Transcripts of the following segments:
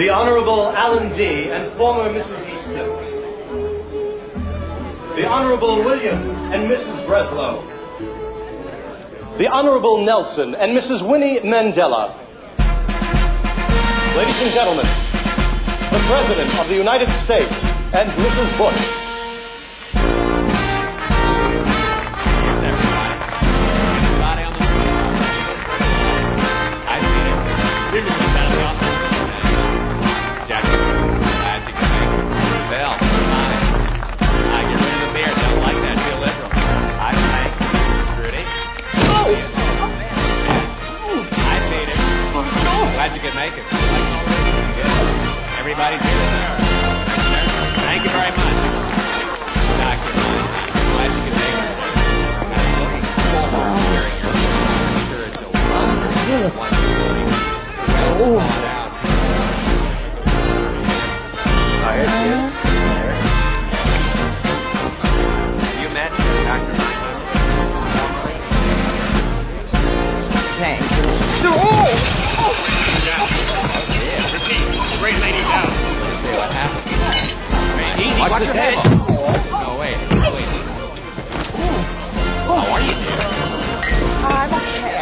The Honorable Alan D. and former Mrs. Easton. The Honorable William and Mrs. Breslow. The Honorable Nelson and Mrs. Winnie Mandela. Ladies and gentlemen, the President of the United States and Mrs. Bush. Glad you could make it. Everybody's here. Thank you very much. Dr. Glad you could make it. Wearing your shirt so wonderfully well thought out. You met Dr. Thank you. Great lady down. Let's see what happens. Easy, watch your head. No, wait. How are you, dear? I'm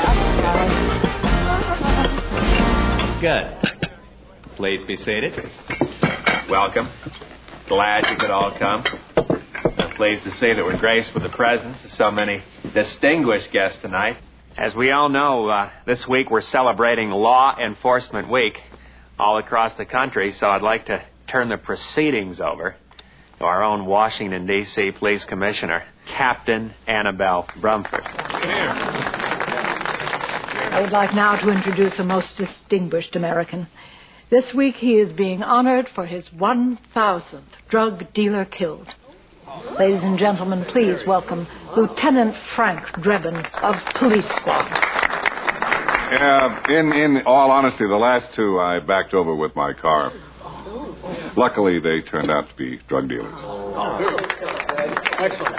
okay. Good. Please be seated. Welcome. Glad you could all come. I'm pleased to see that we're graced with the presence of so many distinguished guests tonight. As we all know, this week we're celebrating Law Enforcement Week all across the country, so I'd like to turn the proceedings over to our own Washington, D.C. Police Commissioner, Captain Annabelle Brumford. I would like now to introduce a most distinguished American. This week he is being honored for his 1,000th drug dealer killed. Ladies and gentlemen, please welcome Lieutenant Frank Drebin of Police Squad. In all honesty, the last two I backed over with my car. Luckily, they turned out to be drug dealers. Excellent.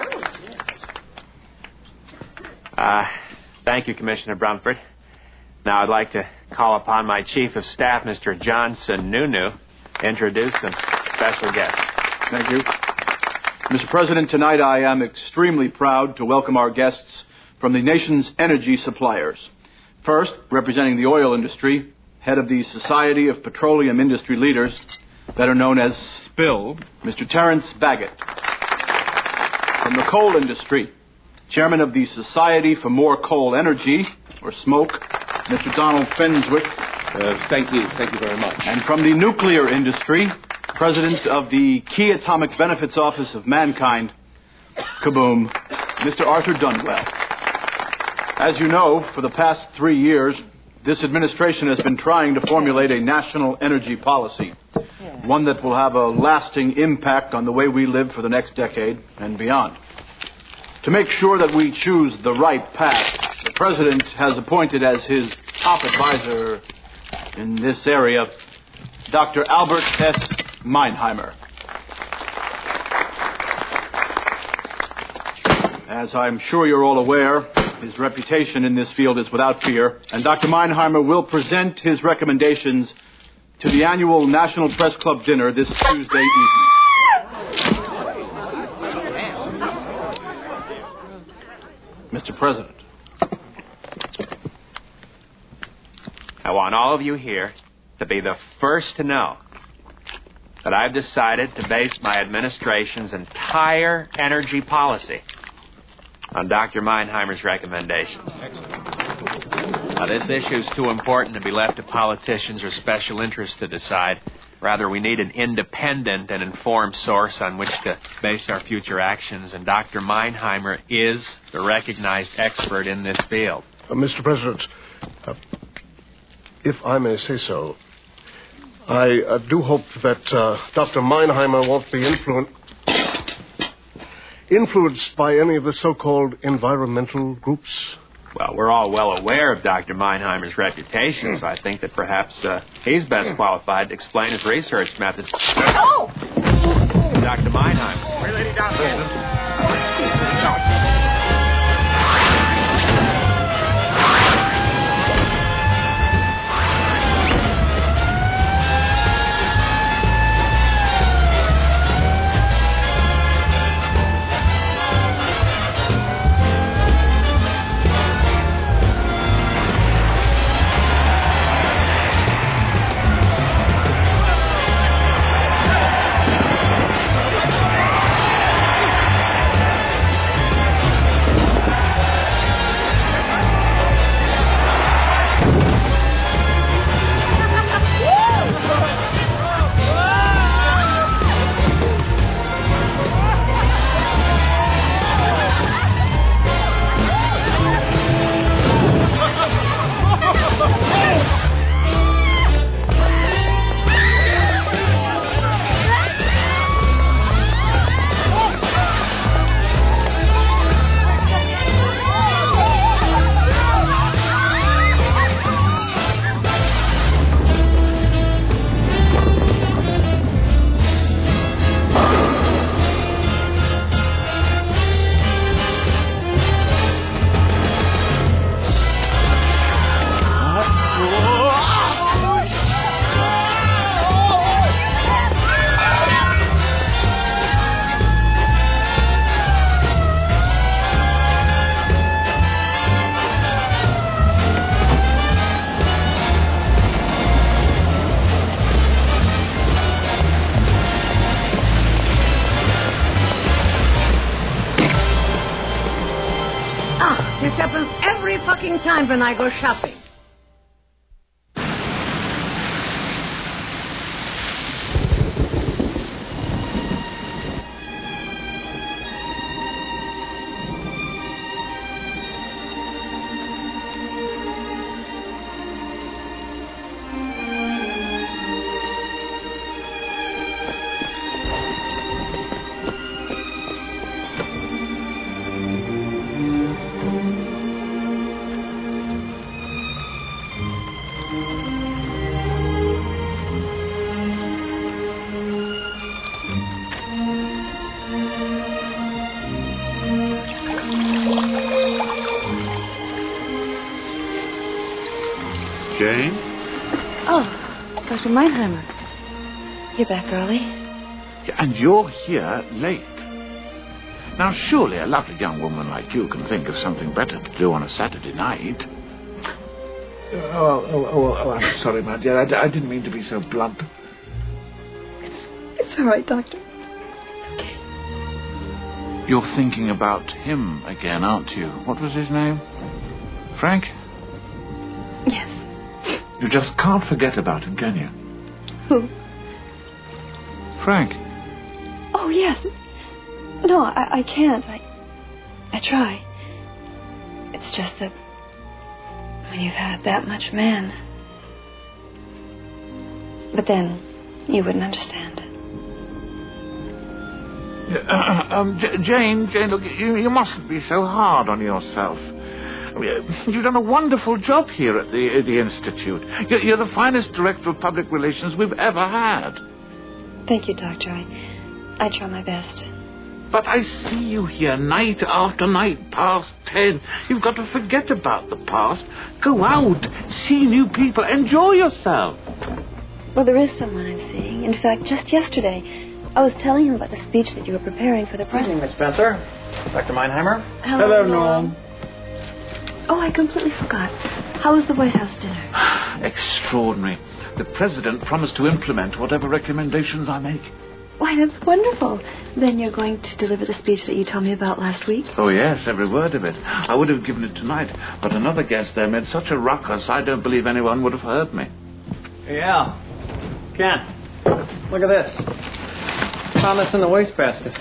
Thank you, Commissioner Brumford. Now I'd like to call upon my Chief of Staff, Mr. Johnson Nunu, to introduce some special guests. Thank you. Mr. President, tonight I am extremely proud to welcome our guests from the nation's energy suppliers. First, representing the oil industry, head of the Society of Petroleum Industry Leaders, better known as SPIL, Mr. Terrence Baggett. From the coal industry, chairman of the Society for More Coal Energy, or SMOKE, Mr. Donald Fenswick. Thank you very much. And from the nuclear industry, president of the Key Atomic Benefits Office of Mankind, kaboom, Mr. Arthur Dunwell. As you know, for the past 3 years, this administration has been trying to formulate a national energy policy, one that will have a lasting impact on the way we live for the next decade and beyond. To make sure that we choose the right path, the President has appointed as his top advisor in this area Dr. Albert S. Meinheimer. As I'm sure you're all aware, his reputation in this field is without peer, and Dr. Meinheimer will present his recommendations to the annual National Press Club dinner this Tuesday evening. Mr. President. I want all of you here to be the first to know that I've decided to base my administration's entire energy policy on Dr. Meinheimer's recommendations. Now, this issue is too important to be left to politicians or special interests to decide. Rather, we need an independent and informed source on which to base our future actions, and Dr. Meinheimer is the recognized expert in this field. Mr. President, if I may say so, I do hope that Dr. Meinheimer won't be influenced by any of the so-called environmental groups. Well, we're all well aware of Dr. Meinheimer's reputation, so I think that perhaps he's best qualified to explain his research methods. Oh! Dr. Meinheimer. Wait, lady, downstairs. happens every fucking time when I go shopping. Jane? Oh, Dr. Meinheimer. You're back early. And you're here late. Now, surely a lovely young woman like you can think of something better to do on a Saturday night. Oh, I'm sorry, my dear. I didn't mean to be so blunt. It's all right, Doctor. It's okay. You're thinking about him again, aren't you? What was his name? Frank? Yes. You just can't forget about him, can you? Who? Frank. Oh, yes. No, I can't. I try. It's just that when you've had that much man. But then you wouldn't understand. Jane, look, you mustn't be so hard on yourself. You've done a wonderful job here at the Institute. You're the finest director of public relations we've ever had. Thank you, Doctor. I try my best. But I see you here night after night, past 10. You've got to forget about the past. Go out, see new people, enjoy yourself. Well, there is someone I'm seeing. In fact, just yesterday, I was telling him about the speech that you were preparing for the president. Miss Spencer. Dr. Meinheimer. Hello, Norm. Oh, I completely forgot. How was the White House dinner? Extraordinary. The president promised to implement whatever recommendations I make. Why, that's wonderful. Then you're going to deliver the speech that you told me about last week? Oh, yes, every word of it. I would have given it tonight, but another guest there made such a ruckus, I don't believe anyone would have heard me. Yeah. Ken, look at this. Found this in the wastebasket.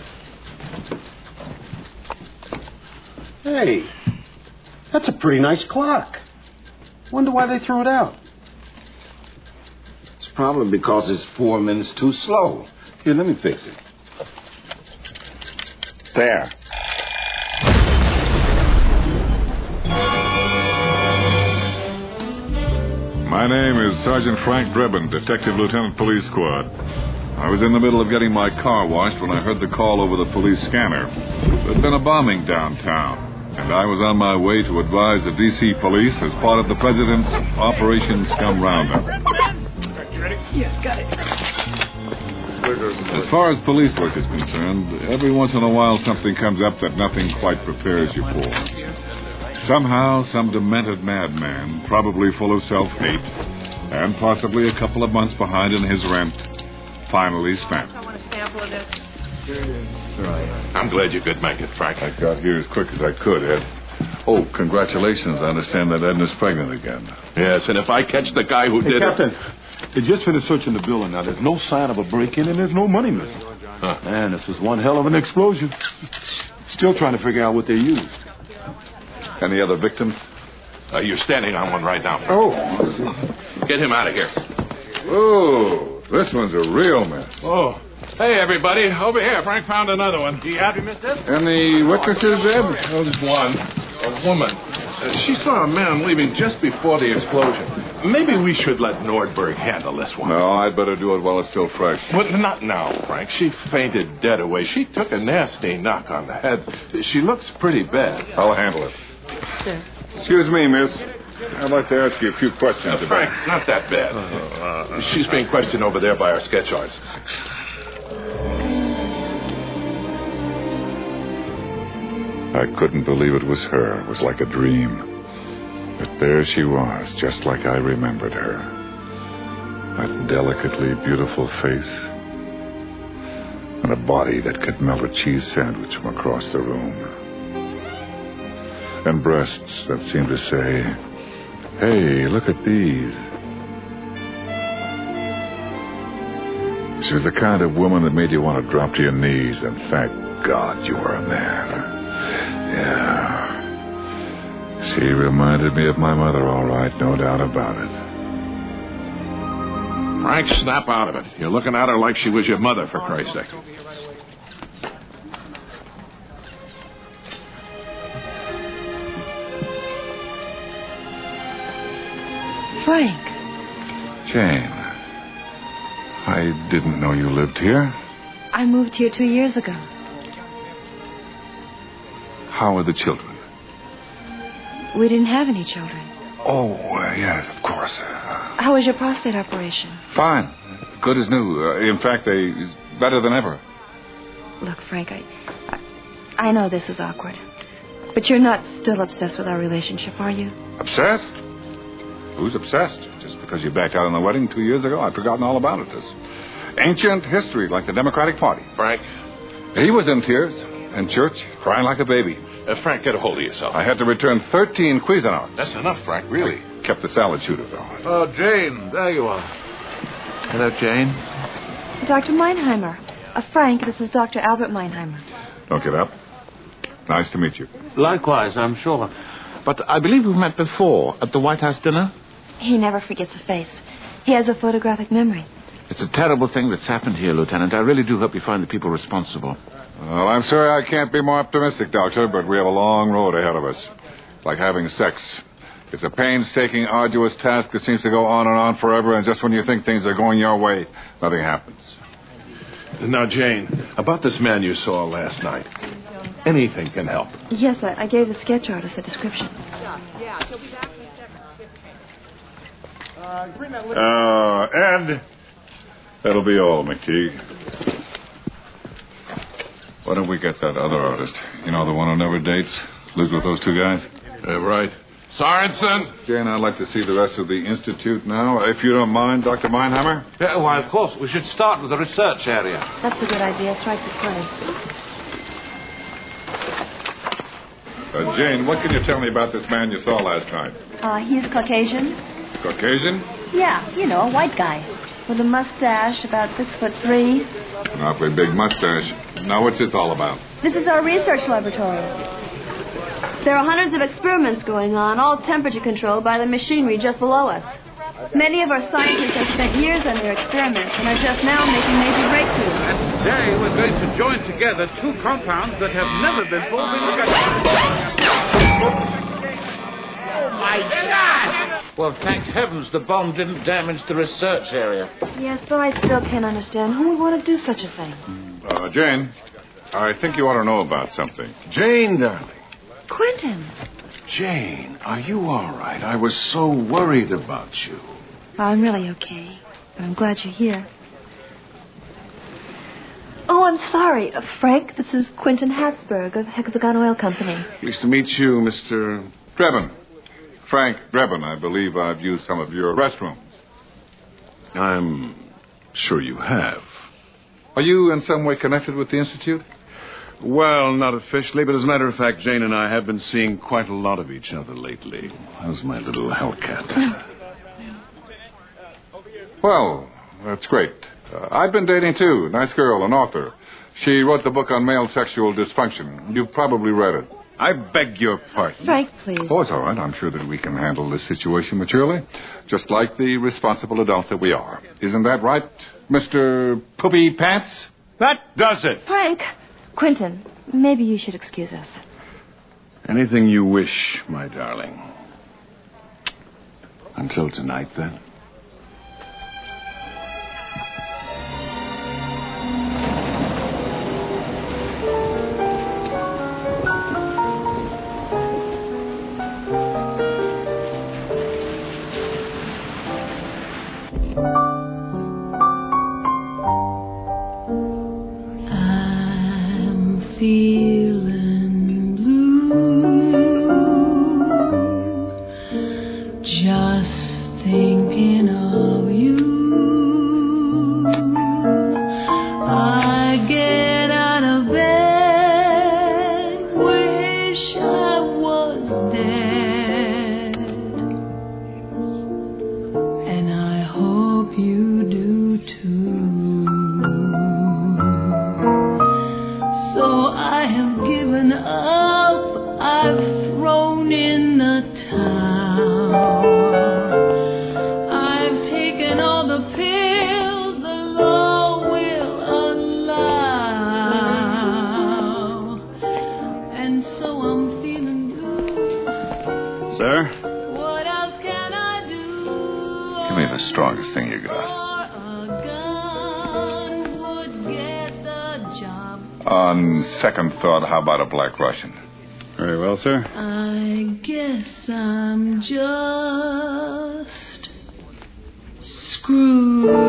Hey, that's a pretty nice clock. Wonder why they threw it out. It's probably because it's 4 minutes too slow. Here, let me fix it. There. My name is Sergeant Frank Drebin, Detective Lieutenant Police Squad. I was in the middle of getting my car washed when I heard the call over the police scanner. There'd been a bombing downtown, and I was on my way to advise the D.C. police as part of the President's Operation Scum Roundup. Yes, got it. As far as police work is concerned, every once in a while something comes up that nothing quite prepares you for. Somehow, some demented madman, probably full of self-hate, and possibly a couple of months behind in his rent, finally snapped. I want a sample of this. I'm glad you could make it, Frank. I got here as quick as I could, Ed. Oh, congratulations. I understand that Edna's pregnant again. Yes, and if I catch the guy who did Captain, it... they just finished searching the building. Now, there's no sign of a break-in, and there's no money missing. Huh. Man, this is one hell of an explosion. Still trying to figure out what they used. Any other victims? You're standing on one right now. Oh. Get him out of here. Oh, this one's a real mess. Oh. Hey, everybody. Over here. Frank found another one. You happy, mister? Any witnesses, Ed? Oh, there's one. A woman. She saw a man leaving just before the explosion. Maybe we should let Nordberg handle this one. No, I'd better do it while it's still fresh. Well, not now, Frank. She fainted dead away. She took a nasty knock on the head. She looks pretty bad. I'll handle it. Sure. Excuse me, miss. I'd like to ask you a few questions Frank, about... not that bad. She's being questioned over there by our sketch artist. I couldn't believe it was her. It was like a dream. But there she was, just like I remembered her. That delicately beautiful face. And a body that could melt a cheese sandwich from across the room. and breasts that seemed to say, hey, look at these. She was the kind of woman that made you want to drop to your knees and thank God you were a man. Yeah. She reminded me of my mother, all right, no doubt about it. Frank, snap out of it. You're looking at her like she was your mother, for Christ's sake. Frank. Jane, I didn't know you lived here. I moved here 2 years ago. How are the children? We didn't have any children. Oh, yes, of course. How was your prostate operation? Fine. Good as new. In fact, better than ever. Look, Frank, I know this is awkward. But you're not still obsessed with our relationship, are you? Obsessed? Who's obsessed? Just because you backed out on the wedding 2 years ago? I'd forgotten all about it. This ancient history, like the Democratic Party. Frank? He was in tears, in church, crying like a baby. Frank, get a hold of yourself. I had to return 13 Cuisinarts. That's enough, Frank, really. I kept the salad shooter, though. Oh, Jane, there you are. Hello, Jane. Dr. Meinheimer. Frank, this is Dr. Albert Meinheimer. Don't get up. Nice to meet you. Likewise, I'm sure. But I believe we've met before at the White House dinner. He never forgets a face. He has a photographic memory. It's a terrible thing that's happened here, Lieutenant. I really do hope you find the people responsible. Well, I'm sorry I can't be more optimistic, Doctor, but we have a long road ahead of us. It's like having sex. It's a painstaking, arduous task that seems to go on and on forever, and just when you think things are going your way, nothing happens. Now, Jane, about this man you saw last night. Anything can help. Yes, I gave the sketch artist a description. And that'll be all, McTeague. Why don't we get that other artist? You know, the one who never dates? Lives with those two guys? Right. Sorensen? Jane, I'd like to see the rest of the Institute now. If you don't mind, Dr. Meinheimer? Yeah, why, of course. We should start with the research area. That's a good idea. It's right this way. Jane, what can you tell me about this man you saw last night? He's Caucasian. Caucasian? Yeah, you know, a white guy. With a mustache, about 6'3". An awfully big mustache. Now, what's this all about? This is our research laboratory. There are hundreds of experiments going on, all temperature controlled by the machinery just below us. Many of our scientists have spent years on their experiments and are just now making major breakthroughs. And today we're going to join together two compounds that have never before been together. Oh, my God! Well, thank heavens the bomb didn't damage the research area. Yes, but I still can't understand who would want to do such a thing. Jane, I think you ought to know about something. Jane, darling. Quentin. Jane, are you all right? I was so worried about you. I'm really okay. But I'm glad you're here. Oh, I'm sorry. Frank, this is Quentin Hatzberg of Hexagon Oil Company. Pleased to meet you, Mr. Drebin. Frank Drebin. I believe I've used some of your restrooms. I'm sure you have. Are you in some way connected with the Institute? Well, not officially, but as a matter of fact, Jane and I have been seeing quite a lot of each other lately. How's my little Hellcat? Well, that's great. I've been dating, too. Nice girl, an author. She wrote the book on male sexual dysfunction. You've probably read it. I beg your pardon. Frank, please. Oh, it's all right. I'm sure that we can handle this situation maturely, just like the responsible adults that we are. Isn't that right, Mr. Poopy Pants? That does it. Frank. Quentin, maybe you should excuse us. Anything you wish, my darling. Until tonight, then. Feeling blue, just thinking of you. I get out of bed, wish I was So I have given up. I've thrown in the towel. I've taken all the pills the law will allow. And so I'm feeling blue. Sir? What else can I do? Give me the strongest thing you got. On second thought, how about a Black Russian? Very well, sir. I guess I'm just screwed.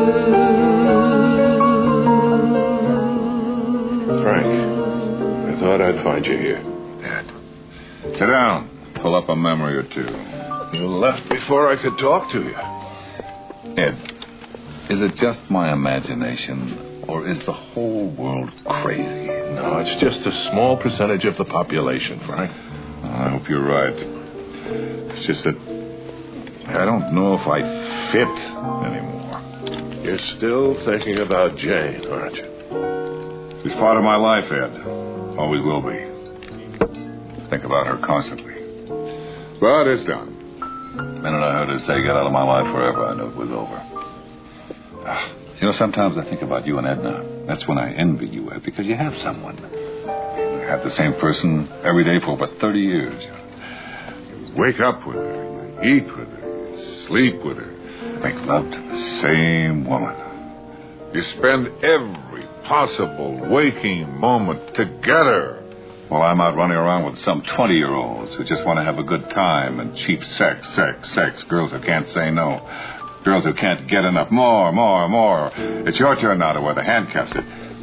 Frank, I thought I'd find you here. Ed, sit down. Pull up a memory or two. You left before I could talk to you. Ed, is it just my imagination, or is the whole world crazy? No, it's just a small percentage of the population, Frank. I hope you're right. It's just that I don't know if I fit anymore. You're still thinking about Jane, aren't you? She's part of my life, Ed. Always will be. Think about her constantly. But it's done. The minute I heard her say get out of my life forever, I knew it was over. You know, sometimes I think about you and Edna. That's when I envy you, Ed, because you have someone. You have the same person every day for over 30 years. You wake up with her, you eat with her, you sleep with her, make love to the same woman. You spend every possible waking moment together. Well, I'm out running around with some 20-year-olds who just want to have a good time and cheap sex. Girls who can't say no. Girls who can't get enough. More. It's your turn now to wear the handcuffs.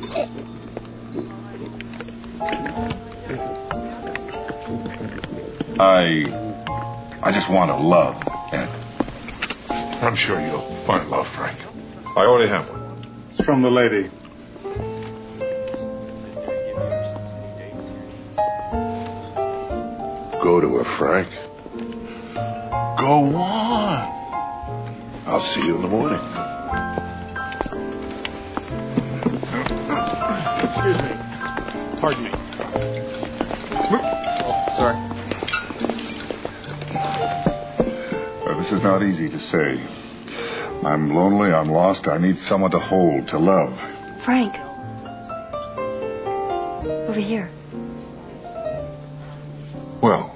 I just want to love, Ed. I'm sure you'll find love, Frank. I already have one. It's from the lady. Go to her, Frank. Go on. I'll see you in the morning. Excuse me. Pardon me. Oh, sorry. This is not easy to say. I'm lonely, I'm lost, I need someone to hold, to love. Frank. Over here. Well.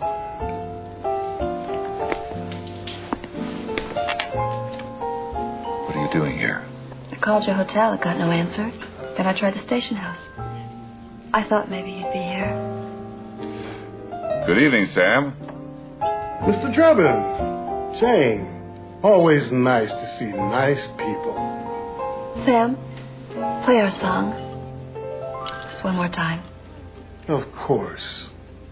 What are you doing here? I called your hotel. I got no answer. Then I tried the station house. I thought maybe you'd be here. Good evening, Sam. Mr. Drebin. Jane. Always nice to see nice people. Sam, play our song. Just one more time. Of course.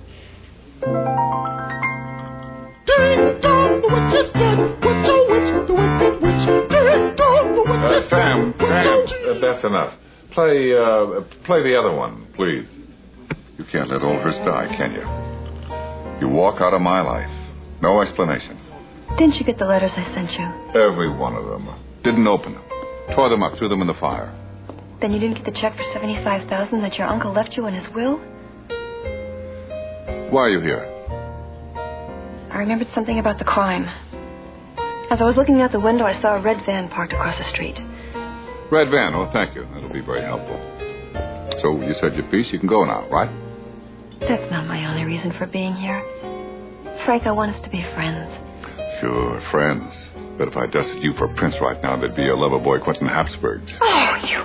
Sam, that's enough. Play the other one, please. You can't let all hers die, can you? You walk out of my life. No explanation. Didn't you get the letters I sent you? Every one of them. Didn't open them. Tore them up, threw them in the fire. Then you didn't get the check for $75,000 that your uncle left you in his will? Why are you here? I remembered something about the crime. As I was looking out the window, I saw a red van parked across the street. Red van. Oh, thank you. That'll be very helpful. So you said your piece. You can go now, right? That's not my only reason for being here. Frank, I want us to be friends. Sure, friends. But if I dusted you for Prince right now, there'd be a lover boy Quentin Habsburgs. Oh, you...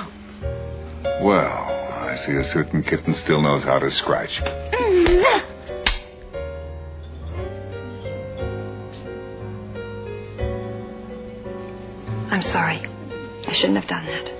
Well, I see a certain kitten still knows how to scratch. I'm sorry. I shouldn't have done that.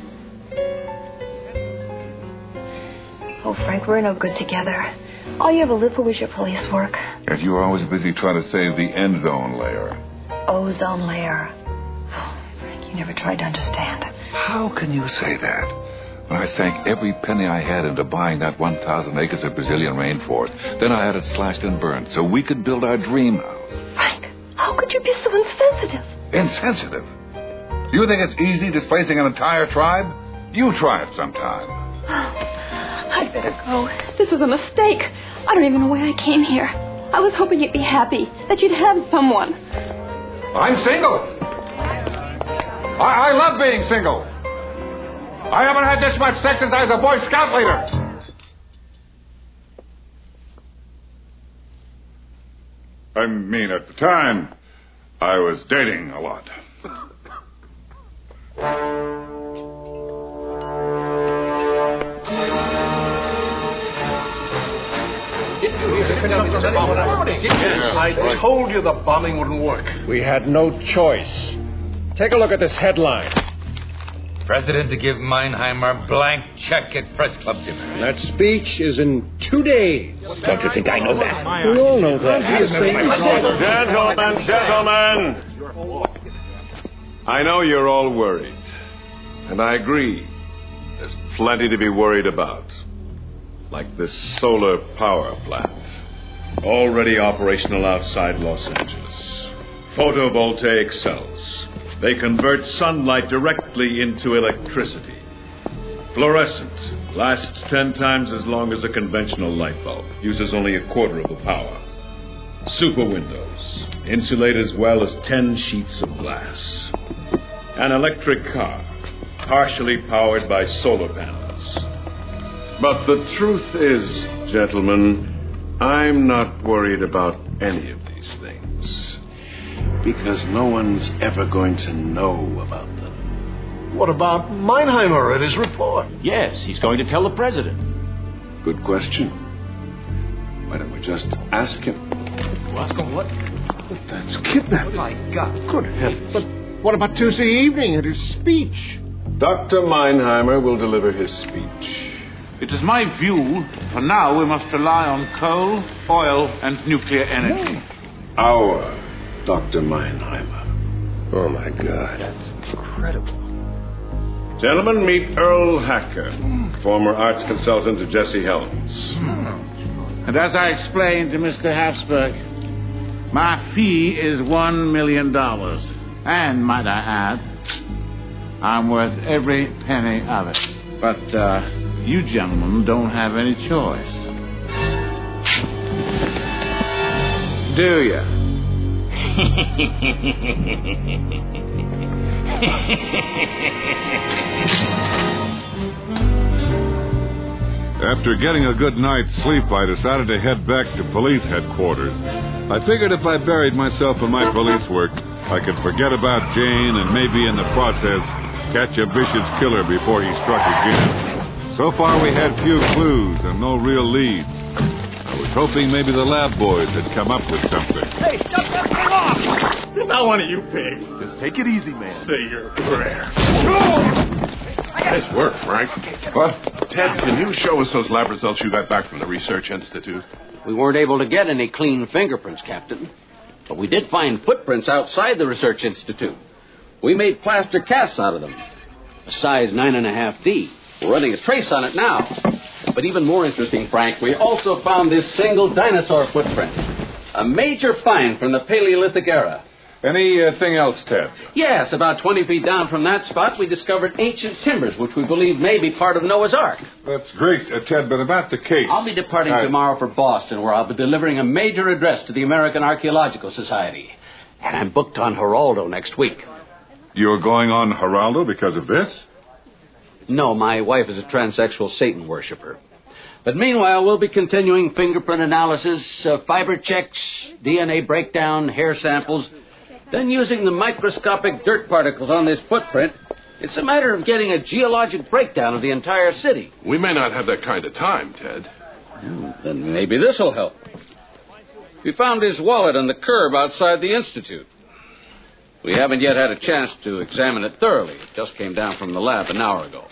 Oh, Frank, we're no good together. All you ever lived for was your police work. And you were always busy trying to save the end zone layer. Ozone layer. Oh, Frank, you never tried to understand. How can you say that? When I sank every penny I had into buying that 1,000 acres of Brazilian rainforest, then I had it slashed and burned so we could build our dream house. Frank, how could you be so insensitive? Insensitive? You think it's easy displacing an entire tribe? You try it sometime. I better go. This was a mistake. I don't even know why I came here. I was hoping you'd be happy, that you'd have someone. I'm single. I love being single. I haven't had this much sex since I was a Boy Scout leader. I mean, at the time, I was dating a lot. I told you the bombing wouldn't work. We had no choice. Take a look at this headline. President to give Meinheimer blank check at press club dinner. That speech is in 2 days. Don't you think I know that? We all know that. Gentlemen! I know you're all worried. And I agree. There's plenty to be worried about. Like this solar power plant. Already operational outside Los Angeles. Photovoltaic cells. They convert sunlight directly into electricity. Fluorescent. Lasts 10 times as long as a conventional light bulb. Uses only a quarter of the power. Super windows. Insulate as well as 10 sheets of glass. An electric car. Partially powered by solar panels. But the truth is, gentlemen, I'm not worried about any of these things. Because no one's ever going to know about them. What about Meinheimer and his report? Yes, he's going to tell the president. Good question. Why don't we just ask him? Ask him what? That's kidnapping. Oh, my God. Good heavens. But what about Tuesday evening at his speech? Dr. Meinheimer will deliver his speech. It is my view, for now, we must rely on coal, oil, and nuclear energy. Our Dr. Meinheimer. Oh, my God. That's incredible. Gentlemen, meet Earl Hacker, former arts consultant to Jesse Helms. And as I explained to Mr. Habsburg, my fee is $1 million. And, might I add, I'm worth every penny of it. But, you gentlemen don't have any choice. Do you? After getting a good night's sleep, I decided to head back to police headquarters. I figured if I buried myself in my police work, I could forget about Jane and maybe in the process catch a vicious killer before he struck again. So far, we had few clues and no real leads. I was hoping maybe the lab boys had come up with something. Hey, shut that thing off! Not one of you pigs. Just take it easy, man. Say your prayer. Nice work, Frank. What? Ted, can you show us those lab results you got back from the Research Institute? We weren't able to get any clean fingerprints, Captain. But we did find footprints outside the Research Institute. We made plaster casts out of them. A size 9.5D. We're running a trace on it now. But even more interesting, Frank, we also found this single dinosaur footprint. A major find from the Paleolithic era. Anything else, Ted? Yes, about 20 feet down from that spot, we discovered ancient timbers, which we believe may be part of Noah's Ark. That's great, Ted, but about the case... I'll be departing tomorrow for Boston, where I'll be delivering a major address to the American Archaeological Society. And I'm booked on Geraldo next week. You're going on Geraldo because of this? No, my wife is a transsexual Satan worshiper. But meanwhile, we'll be continuing fingerprint analysis, fiber checks, DNA breakdown, hair samples. Then using the microscopic dirt particles on this footprint, it's a matter of getting a geologic breakdown of the entire city. We may not have that kind of time, Ted. Then maybe this will help. We found his wallet on the curb outside the Institute. We haven't yet had a chance to examine it thoroughly. It just came down from the lab an hour ago.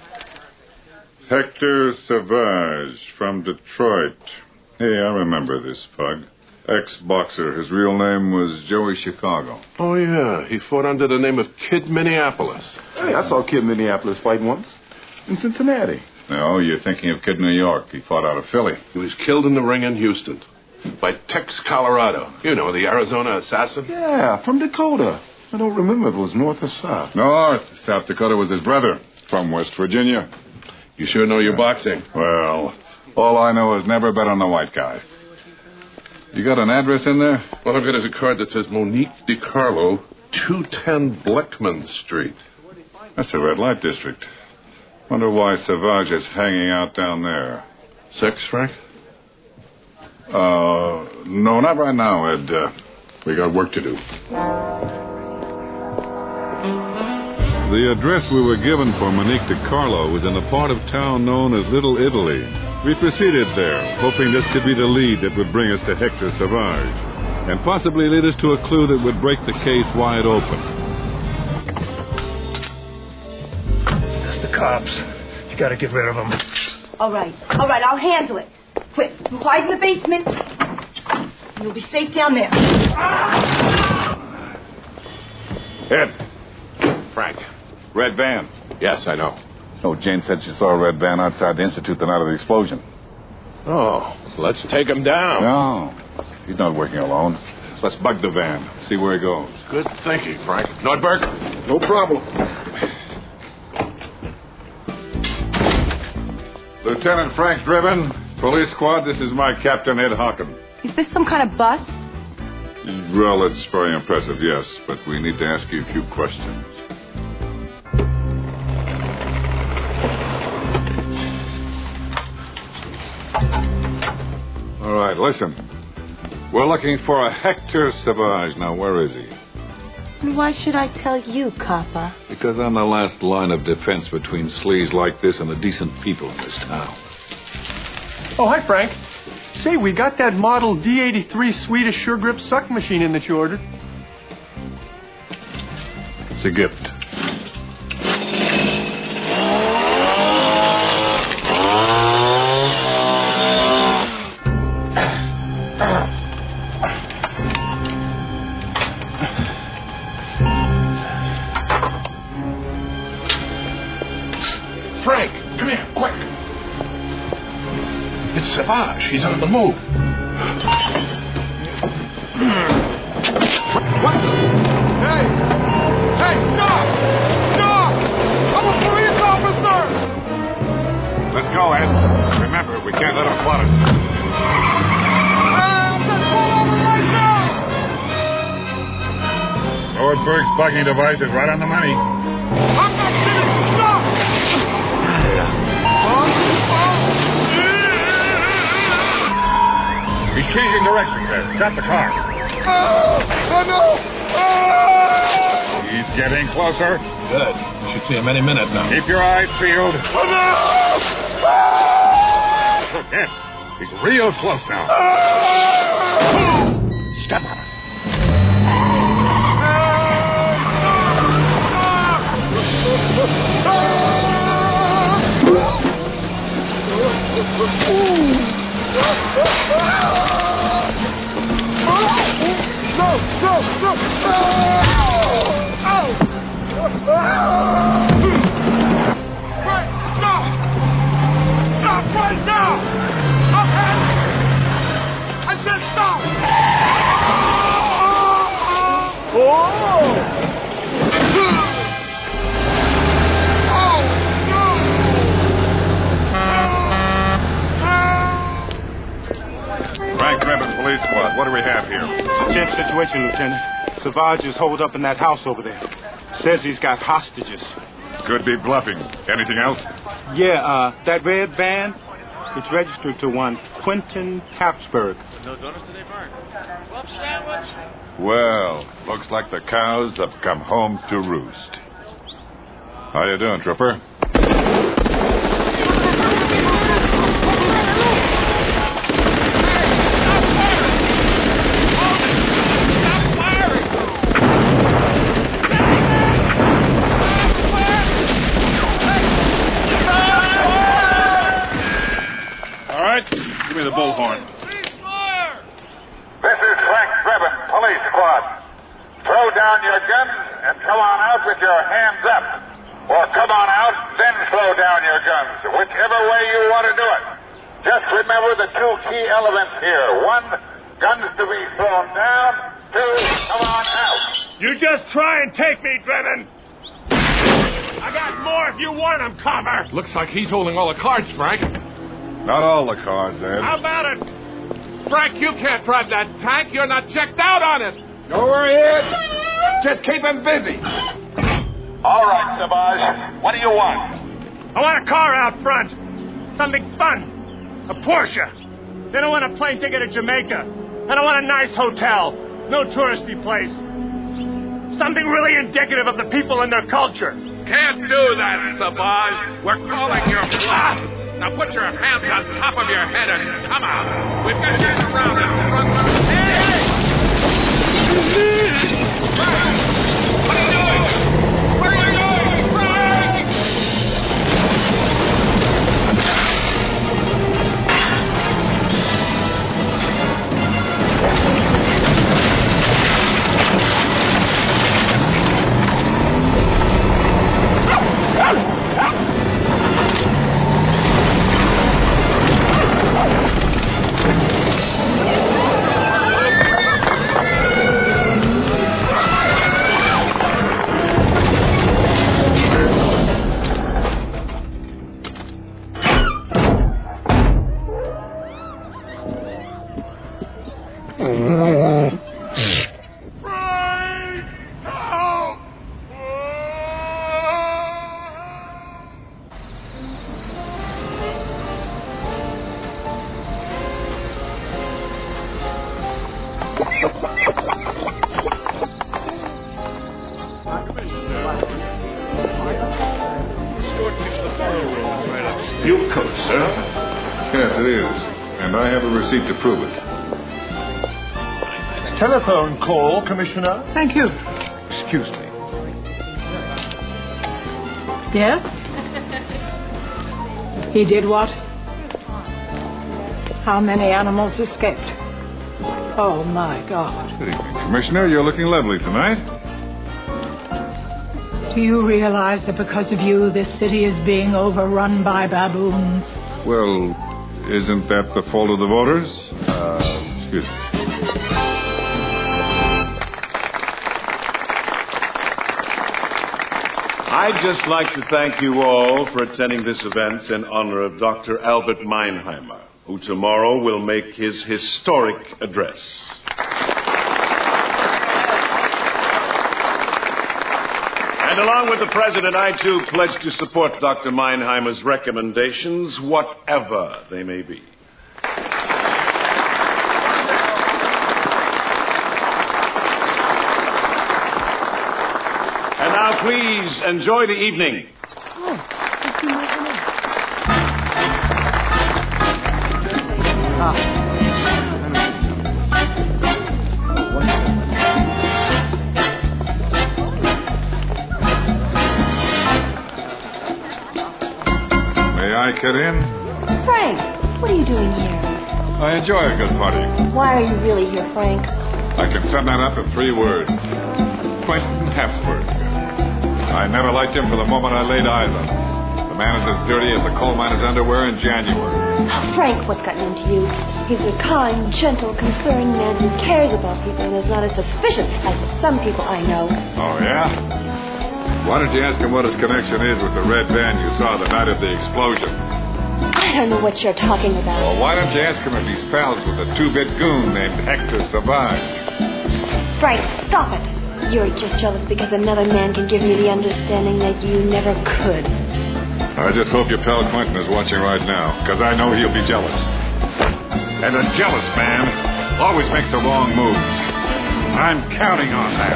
Hector Savage from Detroit. Hey, I remember this pug. Ex-boxer. His real name was Joey Chicago. Oh, yeah. He fought under the name of Kid Minneapolis. Hey, I saw Kid Minneapolis fight once. In Cincinnati. No, you're thinking of Kid New York. He fought out of Philly. He was killed in the ring in Houston. By Tex Colorado. You know, the Arizona assassin. Yeah, from Dakota. I don't remember if it was north or south. North. South Dakota was his brother. From West Virginia. You sure know your boxing. Well, all I know is never bet on the white guy. You got an address in there? All I've got is a card that says Monique DiCarlo, 210 Bleckman Street. That's the red light district. Wonder why Savage is hanging out down there. Sex, Frank? No, not right now, Ed. We got work to do. The address we were given for Monique DiCarlo was in a part of town known as Little Italy. We proceeded there, hoping this could be the lead that would bring us to Hector Savage, and possibly lead us to a clue that would break the case wide open. It's the cops. You gotta get rid of them. All right, I'll handle it. Quick, hide in the basement. You'll be safe down there. Ed. Frank. Red van. Yes, I know. Oh, Jane said she saw a red van outside the Institute the night of the explosion. Oh, let's take him down. No, he's not working alone. Let's bug the van, see where he goes. Good thinking, Frank. Nordberg? No problem. Lieutenant Frank Drebin, police squad, this is my captain, Ed Hockin. Is this some kind of bust? Well, it's very impressive, yes, but we need to ask you a few questions. All right, listen. We're looking for a Hector Savage. Now, where is he? And why should I tell you, Copper? Because I'm the last line of defense between sleaze like this and the decent people in this town. Oh, hi, Frank. Say, we got that model D83 Swedish Sure Grip suck machine in that you ordered. It's a gift. Frank, come here, quick. It's Savage. He's on the move. What? Hey! Hey, stop! Stop! I'm a police officer! Let's go, Ed. Remember, we can't let him spot us. Just pull over right now! Nordberg's bugging device is right on the money. I'm not kidding! Stop! He's changing directions there. Stop the car. Oh, no! He's getting closer. Good. You should see him any minute now. Keep your eyes peeled. Oh, no! Ed, he's real close now. Step on it. Stop right now! I said stop! Frank Drebin, police squad. What do we have here? It's a tense situation, Lieutenant. Savage is holed up in that house over there. Says he's got hostages. Could be bluffing. Anything else? Yeah, that red van, it's registered to one Quentin Habsburg. No donuts today, Mark? Club sandwich? Well, looks like the cows have come home to roost. How you doing, Trooper? Give me the bullhorn. This is Frank Drebin, police squad. Throw down your guns and come on out with your hands up. Or come on out, then throw down your guns. Whichever way you want to do it. Just remember the two key elements here. One, guns to be thrown down. Two, come on out. You just try and take me, Drebin! I got more if you want them, Carver. Looks like he's holding all the cards, Frank. Not all the cards, Ed. How about it? Frank, you can't drive that tank. You're not checked out on it. Don't worry, Ed. Just keep him busy. All right, Savage. What do you want? I want a car out front. Something fun. A Porsche. Then I want a plane ticket to Jamaica. And I want a nice hotel. No touristy place. Something really indicative of the people and their culture. Can't do that, Savage. We're calling your bluff. Now put your hands on top of your head and come out. We've got you surrounded. Hey! Frank! What are you doing? Where are you going, Frank? Your coat, sir? Yes, it is. And I have a receipt to prove it. Telephone call, Commissioner. Thank you. Excuse me. Yes? He did what? How many animals escaped? Oh, my God. Good evening, Commissioner. You're looking lovely tonight. Do you realize that because of you, this city is being overrun by baboons? Well, isn't that the fault of the voters? Excuse me. I'd just like to thank you all for attending this event in honor of Dr. Albert Meinheimer, who tomorrow will make his historic address. And along with the President, I too pledge to support Dr. Meinheimer's recommendations, whatever they may be. And now please enjoy the evening. May I get in? Frank, what are you doing here? I enjoy a good party. Why are you really here, Frank? I can sum that up in 3 words. Quentin Habsburg. I never liked him for the moment I laid eyes on him. The man is as dirty as the coal miner's underwear in January. Oh, Frank, what's gotten into you? He's a kind, gentle, concerned man who cares about people and is not as suspicious as some people I know. Oh, yeah? Why don't you ask him what his connection is with the red van you saw the night of the explosion? I don't know what you're talking about. Well, why don't you ask him if he's pals with a 2-bit goon named Hector Savage? Frank, stop it. You're just jealous because another man can give you the understanding that you never could. I just hope your pal Quentin is watching right now, because I know he'll be jealous. And a jealous man always makes the wrong moves. I'm counting on that.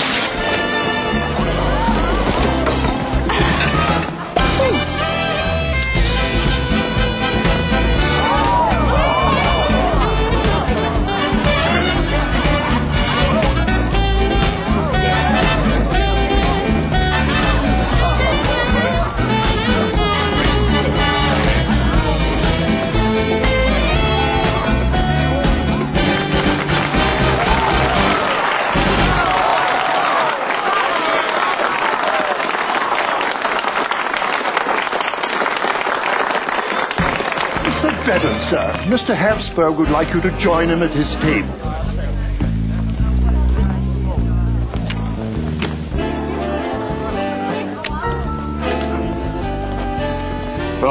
Better, sir. Mr. Habsburg would like you to join him at his table.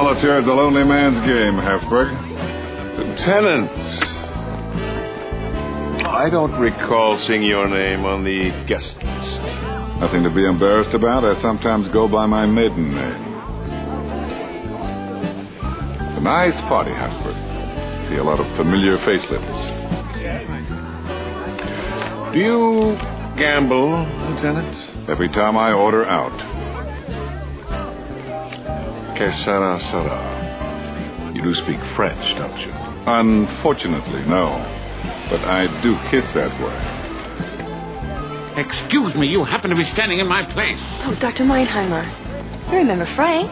solitaire at the lonely man's game, Halfberg. Lieutenant, I don't recall seeing your name on the guest list. Nothing to be embarrassed about. I sometimes go by my maiden name. A nice party, Halfberg. See a lot of familiar facelifts. Do you gamble, Lieutenant? Every time I order out. Que sera, sera. You do speak French, don't you? Unfortunately, no. But I do kiss that way. Excuse me, you happen to be standing in my place. Oh, Dr. Meinheimer. You remember Frank?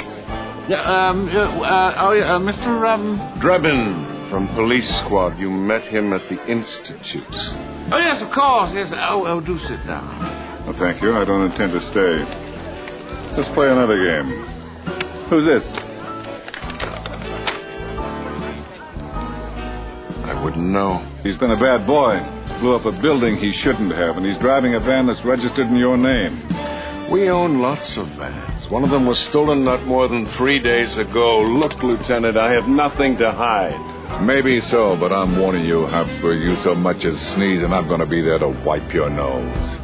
Mr. Drebin from Police Squad. You met him at the Institute. Oh, yes, of course. Yes. Oh, do sit down. Well, thank you. I don't intend to stay. Let's play another game. Who's this? I wouldn't know. He's been a bad boy. Blew up a building he shouldn't have, and he's driving a van that's registered in your name. We own lots of vans. One of them was stolen not more than 3 days ago. Look, Lieutenant, I have nothing to hide. Maybe so, but I'm warning you, Habsburg, you so much as sneeze, and I'm going to be there to wipe your nose.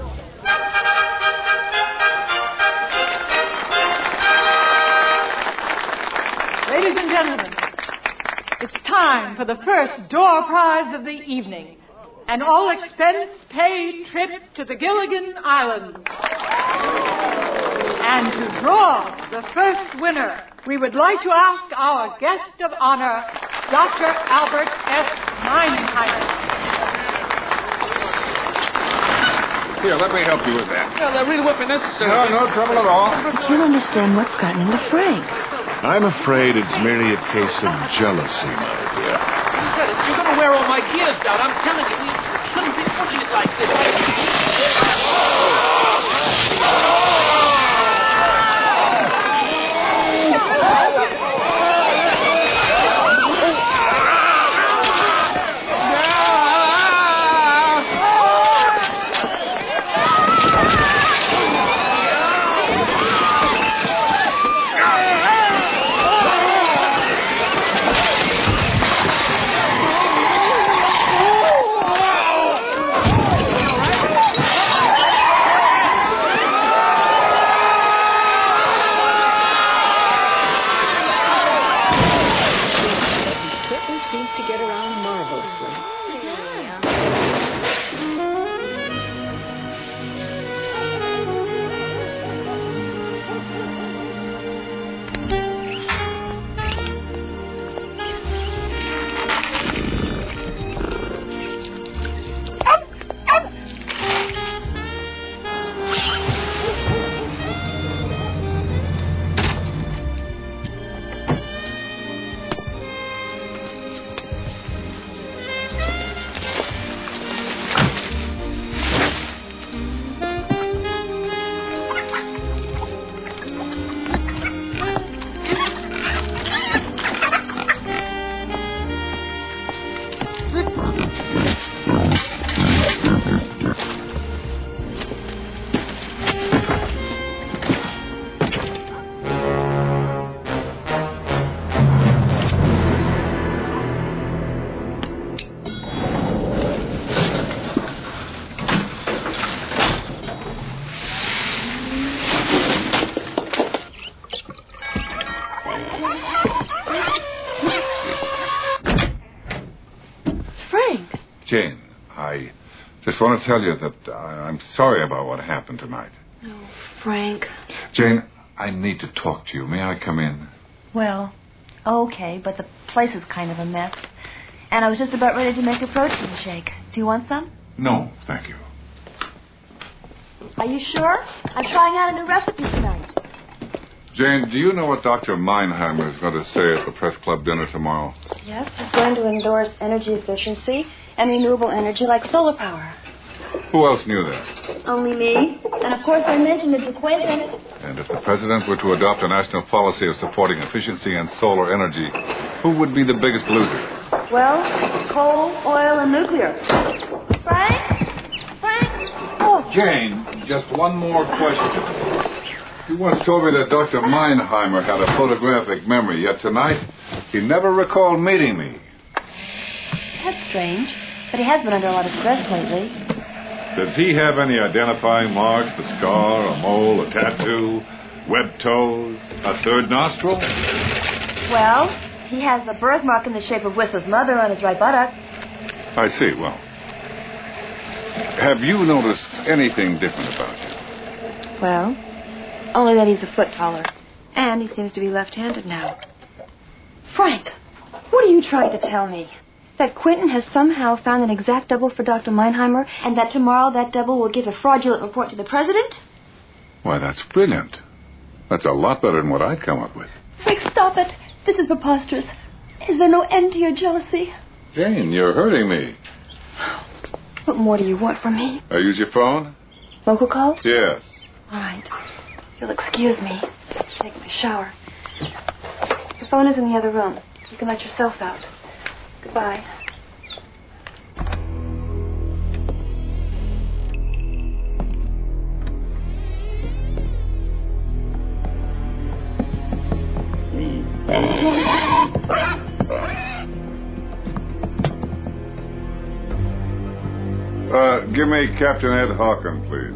Ladies and gentlemen, it's time for the first door prize of the evening. An all-expense-paid trip to the Gilligan Islands. And to draw the first winner, we would like to ask our guest of honor, Dr. Albert S. Meinheimer. Here, let me help you with that. Well, that really won't be necessary. No trouble at all. I can't understand what's gotten into Frank. I'm afraid it's merely a case of jealousy, my dear. You're going to wear all my gears down. I'm telling you, we shouldn't be pushing it like this. Jane, I just want to tell you that I'm sorry about what happened tonight. Oh, Frank. Jane, I need to talk to you. May I come in? Well, okay, but the place is kind of a mess. And I was just about ready to make a protein shake. Do you want some? No, thank you. Are you sure? I'm trying out a new recipe tonight. Jane, do you know what Dr. Meinheimer is going to say at the press club dinner tomorrow? Yes, he's going to endorse energy efficiency and renewable energy like solar power. Who else knew that? Only me. And of course I mentioned it to Quentin. And if the president were to adopt a national policy of supporting efficiency and solar energy, who would be the biggest losers? Well, coal, oil, and nuclear. Frank? Frank? Oh. Jane, just one more question. You once told me that Dr. Meinheimer had a photographic memory, yet tonight he never recalled meeting me. That's strange. But he has been under a lot of stress lately. Does he have any identifying marks? A scar, a mole, a tattoo, webbed toes, a third nostril? Well, he has a birthmark in the shape of Whistler's mother on his right buttock. I see. Well, have you noticed anything different about him? Well, only that he's a foot taller. And he seems to be left-handed now. Frank, what are you trying to tell me? That Quentin has somehow found an exact double for Dr. Meinheimer, and that tomorrow that double will give a fraudulent report to the president? Why, that's brilliant. That's a lot better than what I'd come up with. Frank, stop it. This is preposterous. Is there no end to your jealousy? Jane, you're hurting me. What more do you want from me? I use your phone? Local calls? Yes. All right. You'll excuse me. Take my shower. The phone is in the other room. You can let yourself out. Goodbye. Give me Captain Ed Hawken, please.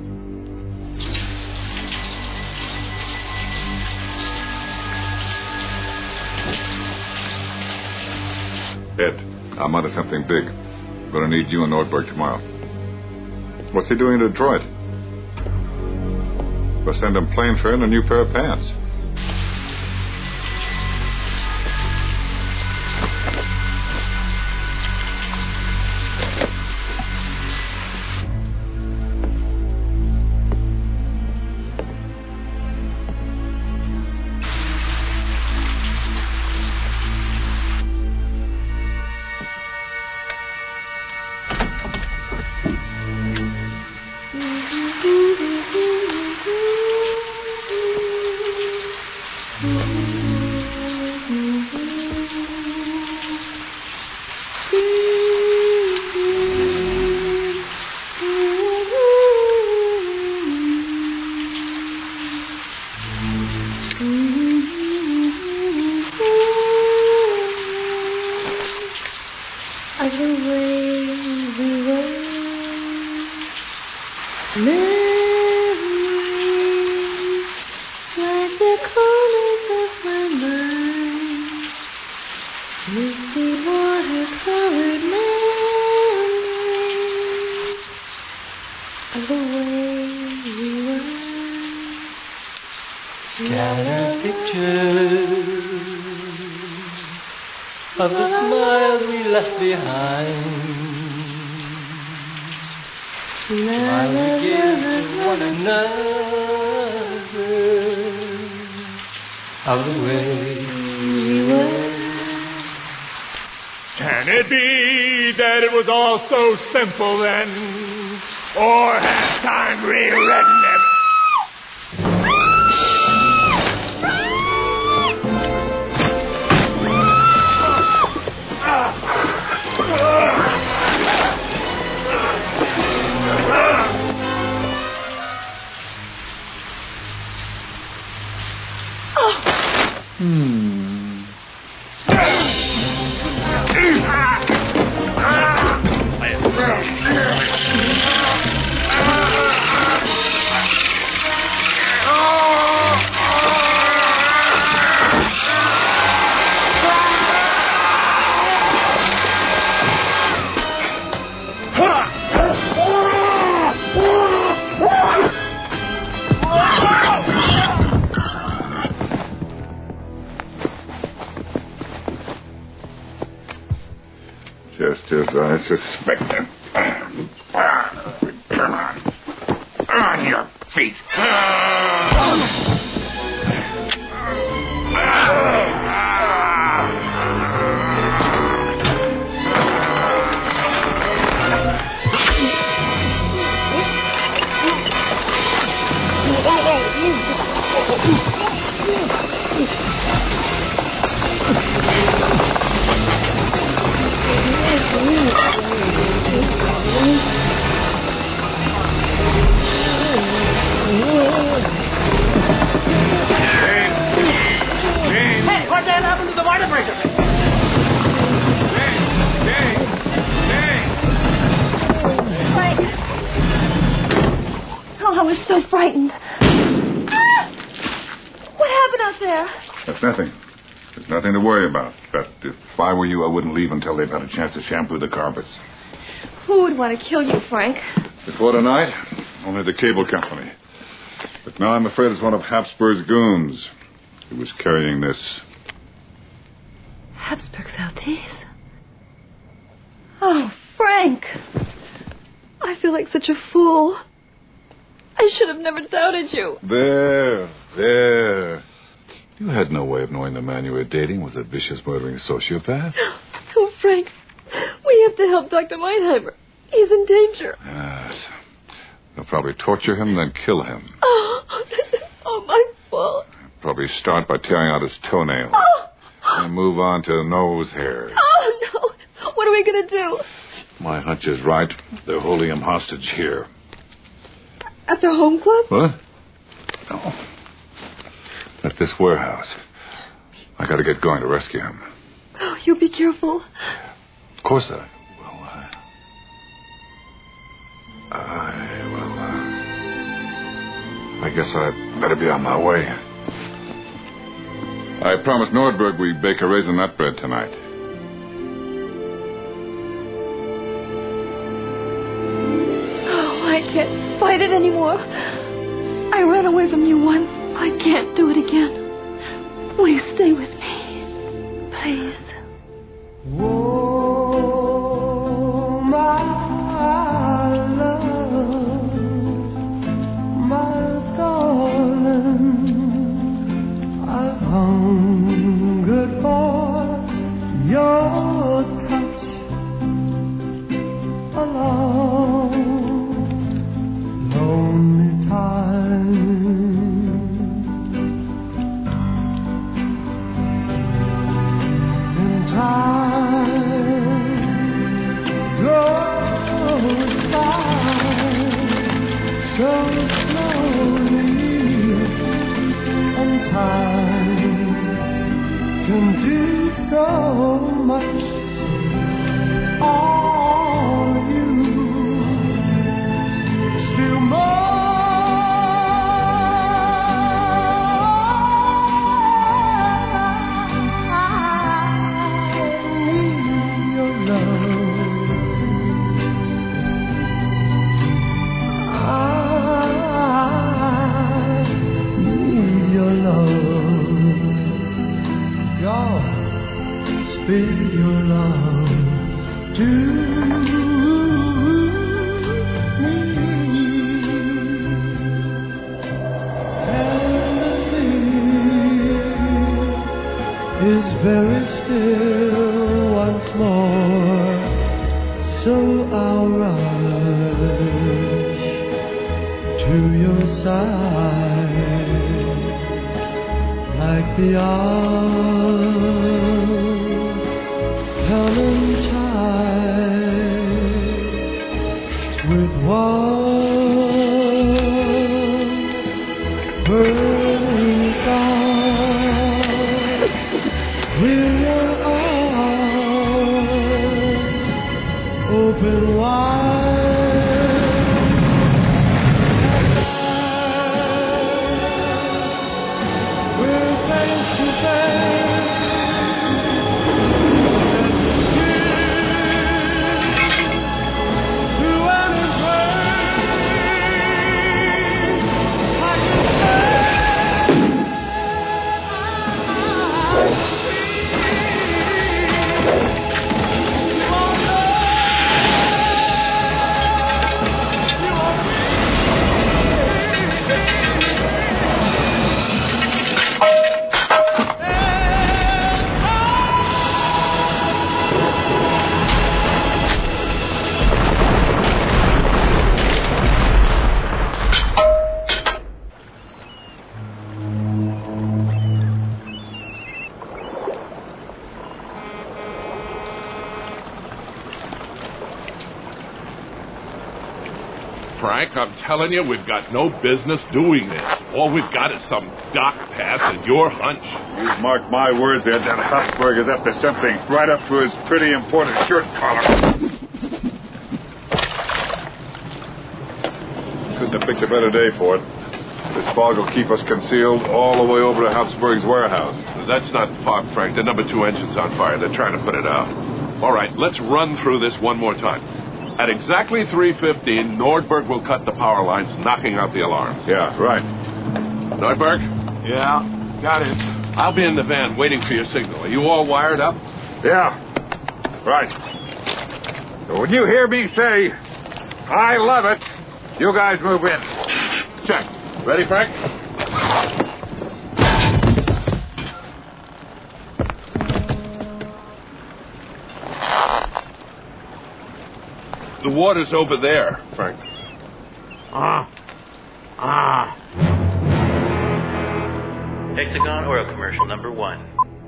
Ed, I'm onto something big. Gonna need you in Nordberg tomorrow. What's he doing in Detroit? We'll send him plane fare and a new pair of pants. Scattered pictures of the smiles we left behind. Smile we gave to one another of the way we were. Can it be that it was all so simple then? Or has time rewritten it? Just as I suspected. Come on. On your feet. frightened. What happened out there? That's nothing. There's nothing to worry about. But if I were you, I wouldn't leave until they've had a chance to shampoo the carpets. Who would want to kill you, Frank? Before tonight, only the cable company. But now I'm afraid it's one of Habsburg's goons who was carrying this. Habsburg Valdez? Oh, Frank. I feel like such a fool. I should have never doubted you. There. You had no way of knowing the man you were dating was a vicious, murdering sociopath. Oh, Frank, we have to help Dr. Meinheimer. He's in danger. Yes. They'll probably torture him, then kill him. Oh, my fault. Probably start by tearing out his toenails. And move on to nose hairs. Oh, no. What are we going to do? My hunch is right. They're holding him hostage here. At the home club? What? No. At this warehouse. I got to get going to rescue him. Oh, you be careful. Of course I will. I guess I'd better be on my way. I promised Nordberg we'd bake a raisin nut bread tonight. Oh, I can't fight it anymore. I ran away from you once. I can't do it again. Will you stay with me? Please. Oh, my love, my darling, I've hungered for your touch a long, lonely time. Time goes by so slowly, and time can do so much. All you still more. Spill your love to me, and the sea is very still once more, so I'll rush to your side like the coming tide with one burning thought. Will your arms open wide? We're face to face. Frank, I'm telling you, we've got no business doing this. All we've got is some dock pass and your hunch. You mark my words there, that Habsburg is up to something right up to his pretty important shirt collar. Couldn't have picked a better day for it. This fog will keep us concealed all the way over to Habsburg's warehouse. That's not fog, Frank. The number 2 engine's on fire. They're trying to put it out. All right, let's run through this one more time. At exactly 3:15, Nordberg will cut the power lines, knocking out the alarms. Yeah, right. Nordberg? Yeah, got it. I'll be in the van waiting for your signal. Are you all wired up? Yeah, right. So when you hear me say, I love it, you guys move in. Check. Ready, Frank? The water's over there, Frank. Hexagon Oil Commercial number 1.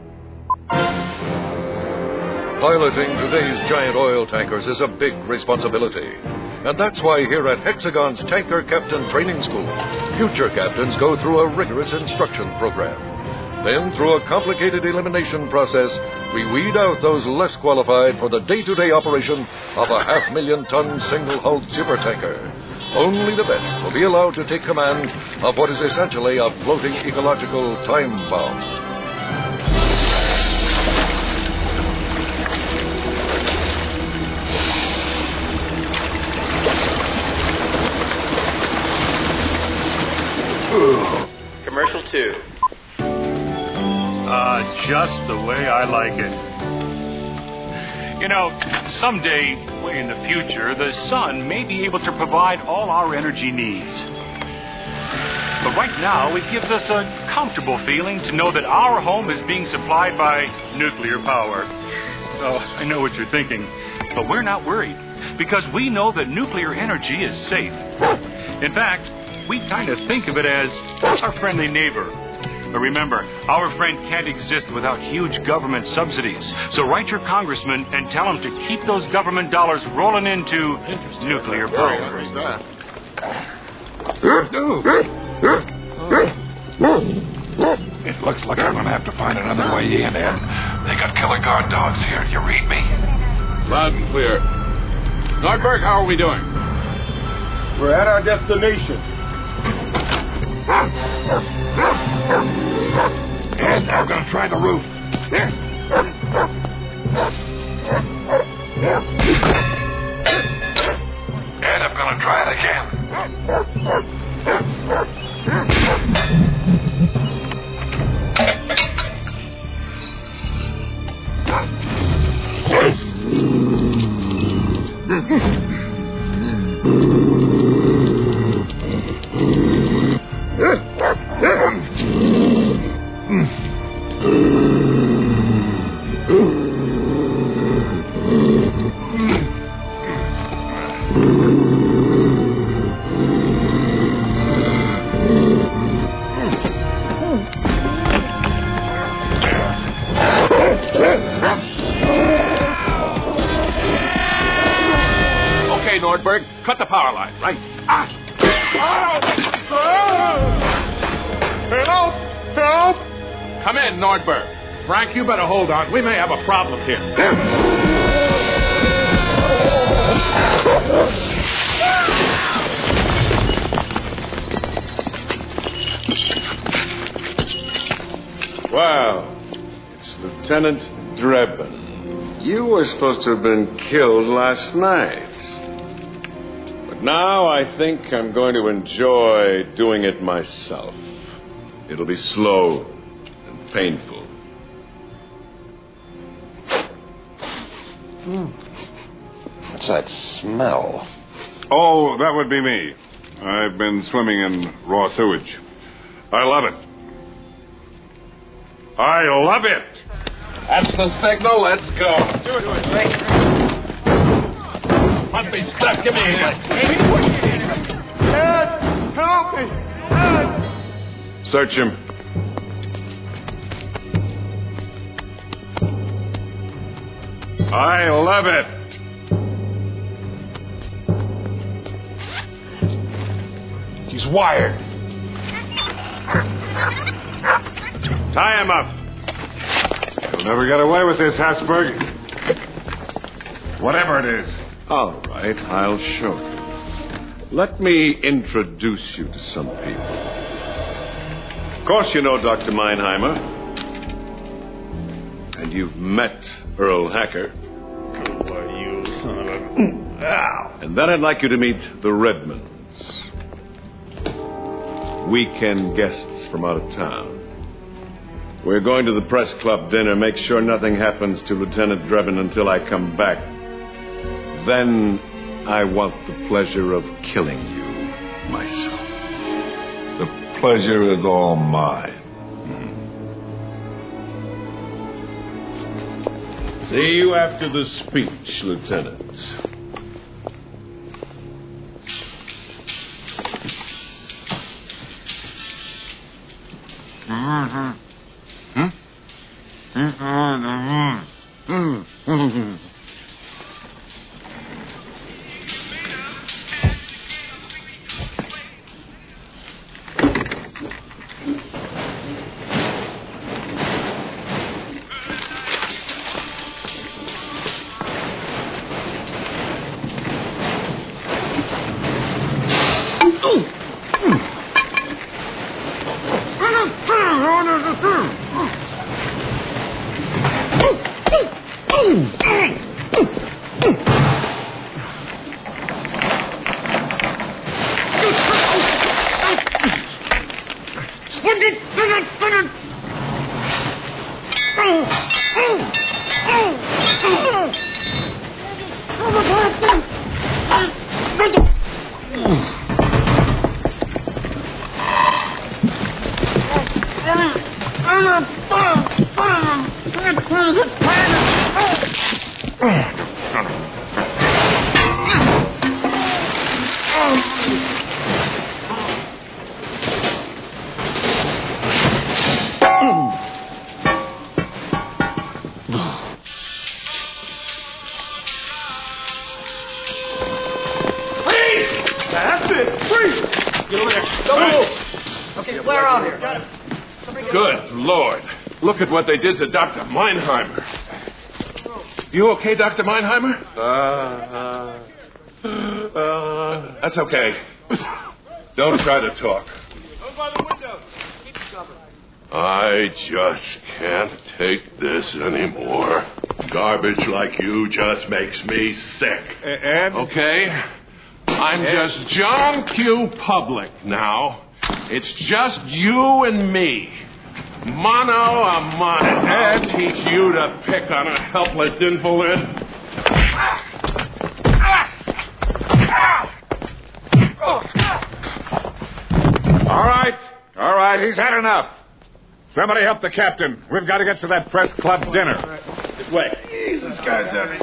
Piloting today's giant oil tankers is a big responsibility. And that's why here at Hexagon's Tanker Captain Training School, future captains go through a rigorous instruction program. Then, through a complicated elimination process, we weed out those less qualified for the day-to-day operation of a 500,000-ton single-hulled supertanker. Only the best will be allowed to take command of what is essentially a floating ecological time bomb. Commercial 2. Just the way I like it. You know, someday, way in the future, the sun may be able to provide all our energy needs. But right now, it gives us a comfortable feeling to know that our home is being supplied by nuclear power. Oh, I know what you're thinking, but we're not worried, because we know that nuclear energy is safe. In fact, we kind of think of it as our friendly neighbor. But remember, our friend can't exist without huge government subsidies. So write your congressman and tell him to keep those government dollars rolling into nuclear power. It looks like I'm going to have to find another way in, Ed. They got killer guard dogs here. Do you read me? Loud and clear. Nordberg, how are we doing? We're at our destination. Ed, I'm going to try the roof. Ed, I'm going to try it again. Okay, Nordberg, cut the power line, right? Help! Help! Come in, Nordberg. Frank, you better hold on. We may have a problem here. Wow. It's Lieutenant Drebin. You were supposed to have been killed last night. But now I think I'm going to enjoy doing it myself. It'll be slow and painful. What's that smell? Oh, that would be me. I've been swimming in raw sewage. I love it. I love it. That's the signal. Let's go. Do it. Must be stuck. Give me a hand. Ed, help me! Ed! Search him. I love it. He's wired. Tie him up. You'll never get away with this, Habsburg. Whatever it is. All right, I'll show you. Let me introduce you to some people. Of course you know Dr. Meinheimer. And you've met Earl Hacker. Why, you son of a... Ow! And then I'd like you to meet the Redmonds. Weekend guests from out of town. We're going to the press club dinner. Make sure nothing happens to Lieutenant Drebin until I come back. Then I want the pleasure of killing you myself. The pleasure is all mine. See you after the speech, Lieutenant. Good Lord. Look at what they did to Dr. Meinheimer. You okay, Dr. Meinheimer? That's okay. Don't try to talk. I just can't take this anymore. Garbage like you just makes me sick. Ed? Okay? I'm just John Q. Public now. It's just you and me. Mono a mono. I'll teach you to pick on a helpless invalid. All right, he's had enough. Somebody help the captain. We've got to get to that press club dinner. This way. Jesus, guy's heavy.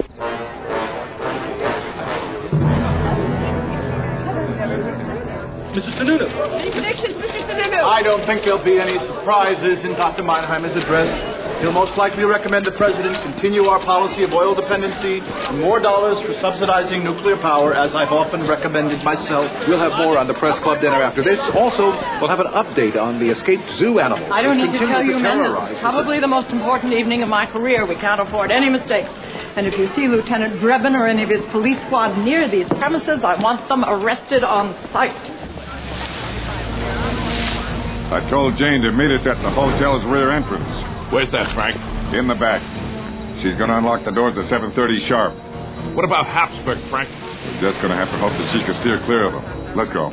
Mrs. Sununu. Any predictions, Mr. Sununu? I don't think there'll be any surprises in Dr. Meinheimer's address. He'll most likely recommend the President continue our policy of oil dependency and more dollars for subsidizing nuclear power, as I've often recommended myself. We'll have more on the press club dinner after this. Also, we'll have an update on the escaped zoo animals. I don't need to tell you, men, this is probably the most important evening of my career. We can't afford any mistakes. And if you see Lieutenant Drebin or any of his police squad near these premises, I want them arrested on sight. I told Jane to meet us at the hotel's rear entrance. Where's that, Frank? In the back. She's going to unlock the doors at 7:30 sharp. What about Habsburg, Frank? We're just going to have to hope that she can steer clear of them. Let's go.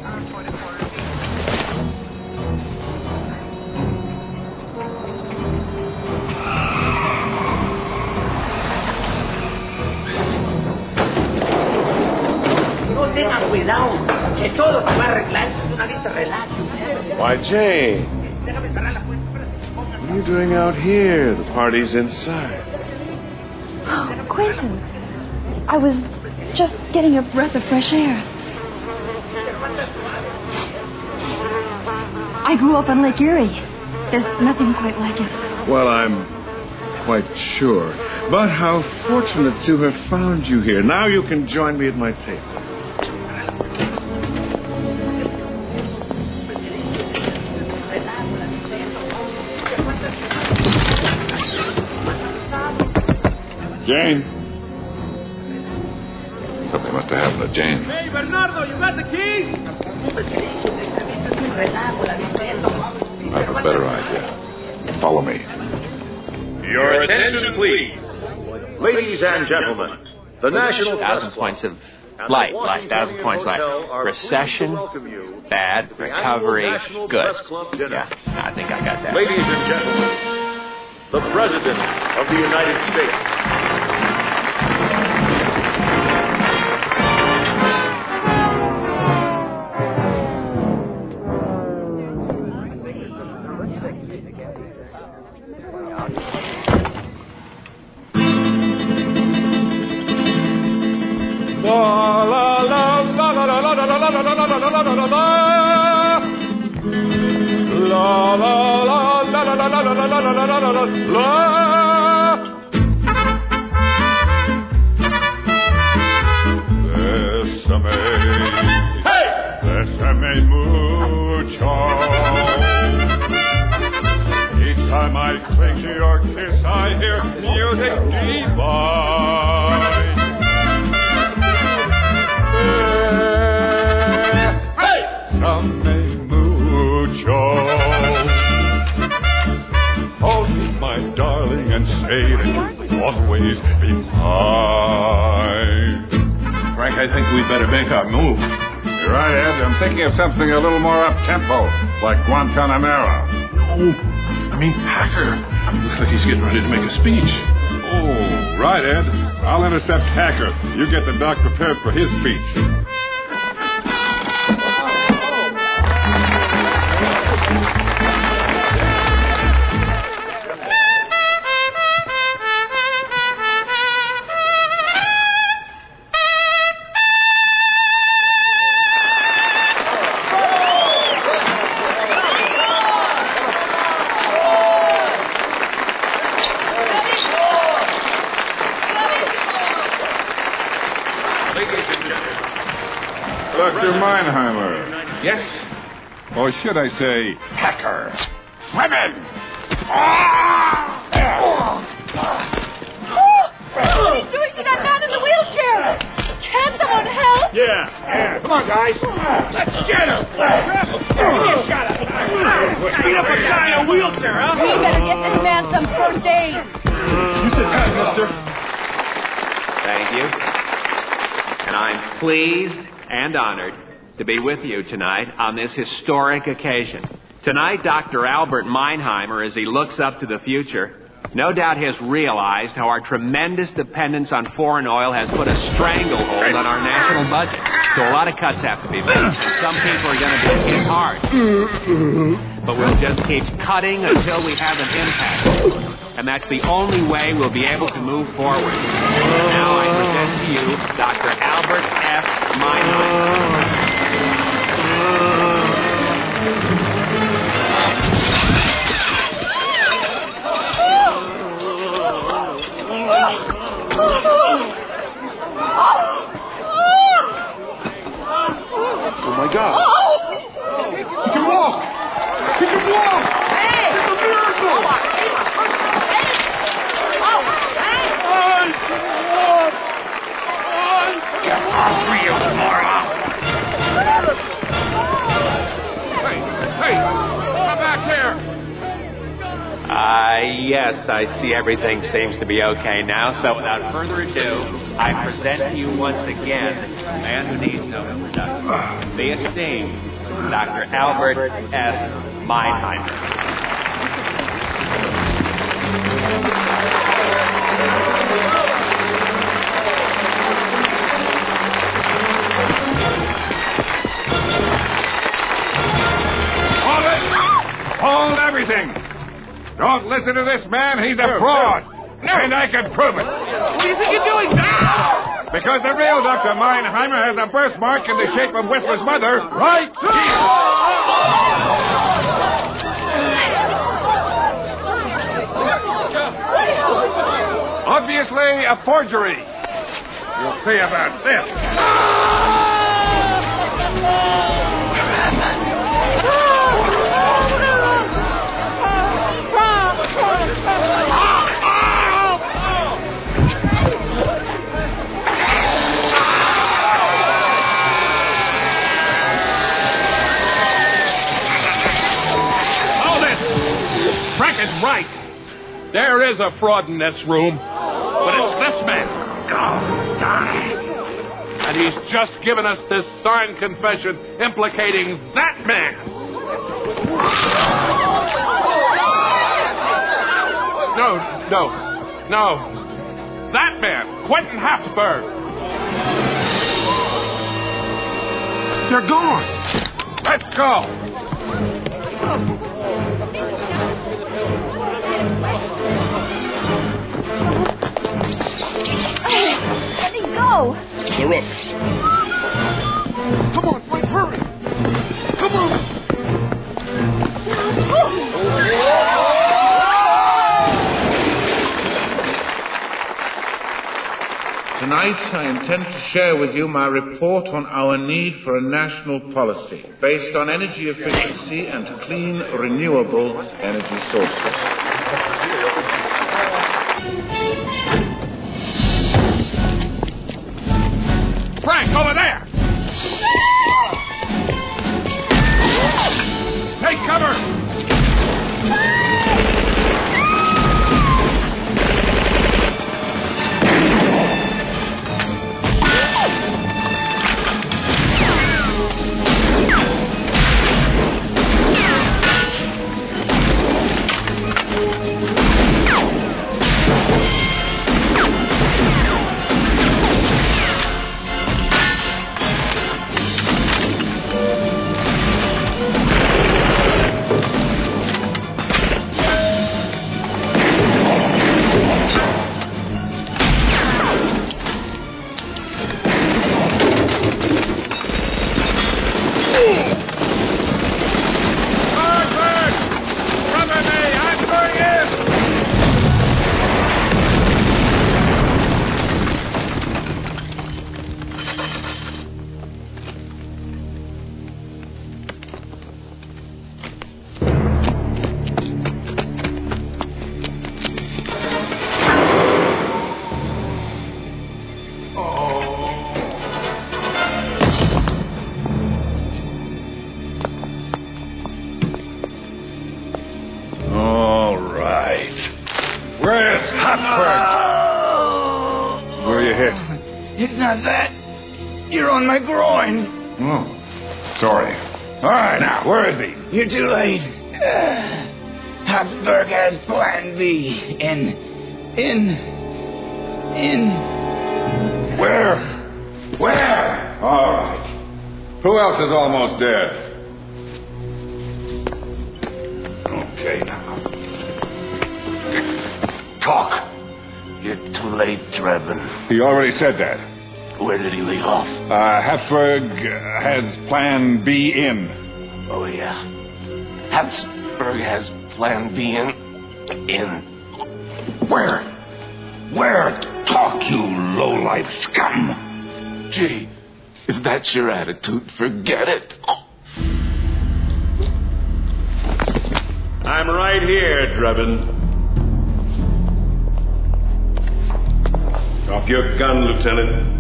No tengan cuidado, que todo se va a arreglar. Es una vista relax. Why, Jane? What are you doing out here? The party's inside. Oh, Quentin, I was just getting a breath of fresh air. I grew up on Lake Erie. There's nothing quite like it. Well, I'm quite sure. But how fortunate to have found you here. Now you can join me at my table. Jane? Something must have happened to Jane. Hey, Bernardo, you got the keys? have a better idea. Follow me. Your attention, please. Ladies and gentlemen, the National 1,000 points of light, 1,000 points light. Recession, bad. Recovery, good. Yeah, I think I got that. Ladies and gentlemen, the President of the United States. Bésame mucho. Each time I cling to your kiss, I hear music divine. Bésame mucho. Hold me, my darling, and say that you'll always be mine. Frank, I think we'd better make our move. You're right, Ed. I'm thinking of something a little more up-tempo, like Guantanamera. No, I mean Hacker. Looks like he's getting ready to make a speech. Oh, right, Ed. I'll intercept Hacker. You get the doc prepared for his speech. Dr. Meinheimer. Yes? Or should I say, Hacker? Women! What are you doing to that man in the wheelchair? Can someone help? Yeah. Come on, guys. Let's get him. Shut up. Beat up a guy in a wheelchair, huh? We better get this man some first aid. You sit tight, mister. Thank you. And I'm pleased and honored to be with you tonight on this historic occasion. Tonight, Dr. Albert Meinheimer, as he looks up to the future, no doubt has realized how our tremendous dependence on foreign oil has put a stranglehold on our national budget. So a lot of cuts have to be made, and some people are going to be hit hard. But we'll just keep cutting until we have an impact. And that's the only way we'll be able to move forward. And now I present to you Dr. Albert F. Meinheimer. Oh, my God. He can walk. He can walk. Hey! It's a miracle. Get off me, you moron. Hey, come back here. Yes, I see everything seems to be okay now. So without further ado, I present to you once again the man who needs no introduction, the esteemed Dr. Albert S. Meinheimer. Hold it! Hold everything! Don't listen to this man. He's a fraud. And I can prove it. What do you think you're doing now? Because the real Dr. Meinheimer has a birthmark in the shape of Whistler's mother right here. Obviously a forgery. You'll see about this. Hold it! There is a fraud in this room, but it's this man. Go, die. And he's just given us this signed confession implicating that man. No. That man, Quentin Habsburg. They're gone. Let's go. Let me go. The rooks. Come on, Frank, hurry. Come on. Tonight, I intend to share with you my report on our need for a national policy based on energy efficiency and clean, renewable energy sources. Frank, over there! Take cover! It's not that. You're on my groin. Oh, sorry. All right, now, where is he? You're too late. Habsburg has Plan B. In. Where? All right. Who else is almost dead? Okay, now. Talk. You're too late, Drebin. He already said that. Where did he leave off? Habsburg has Plan B in. Oh, yeah. Habsburg has Plan B in. Where? Where? Talk, you low-life scum. Gee, if that's your attitude, forget it. I'm right here, Drebin. Drop your gun, Lieutenant.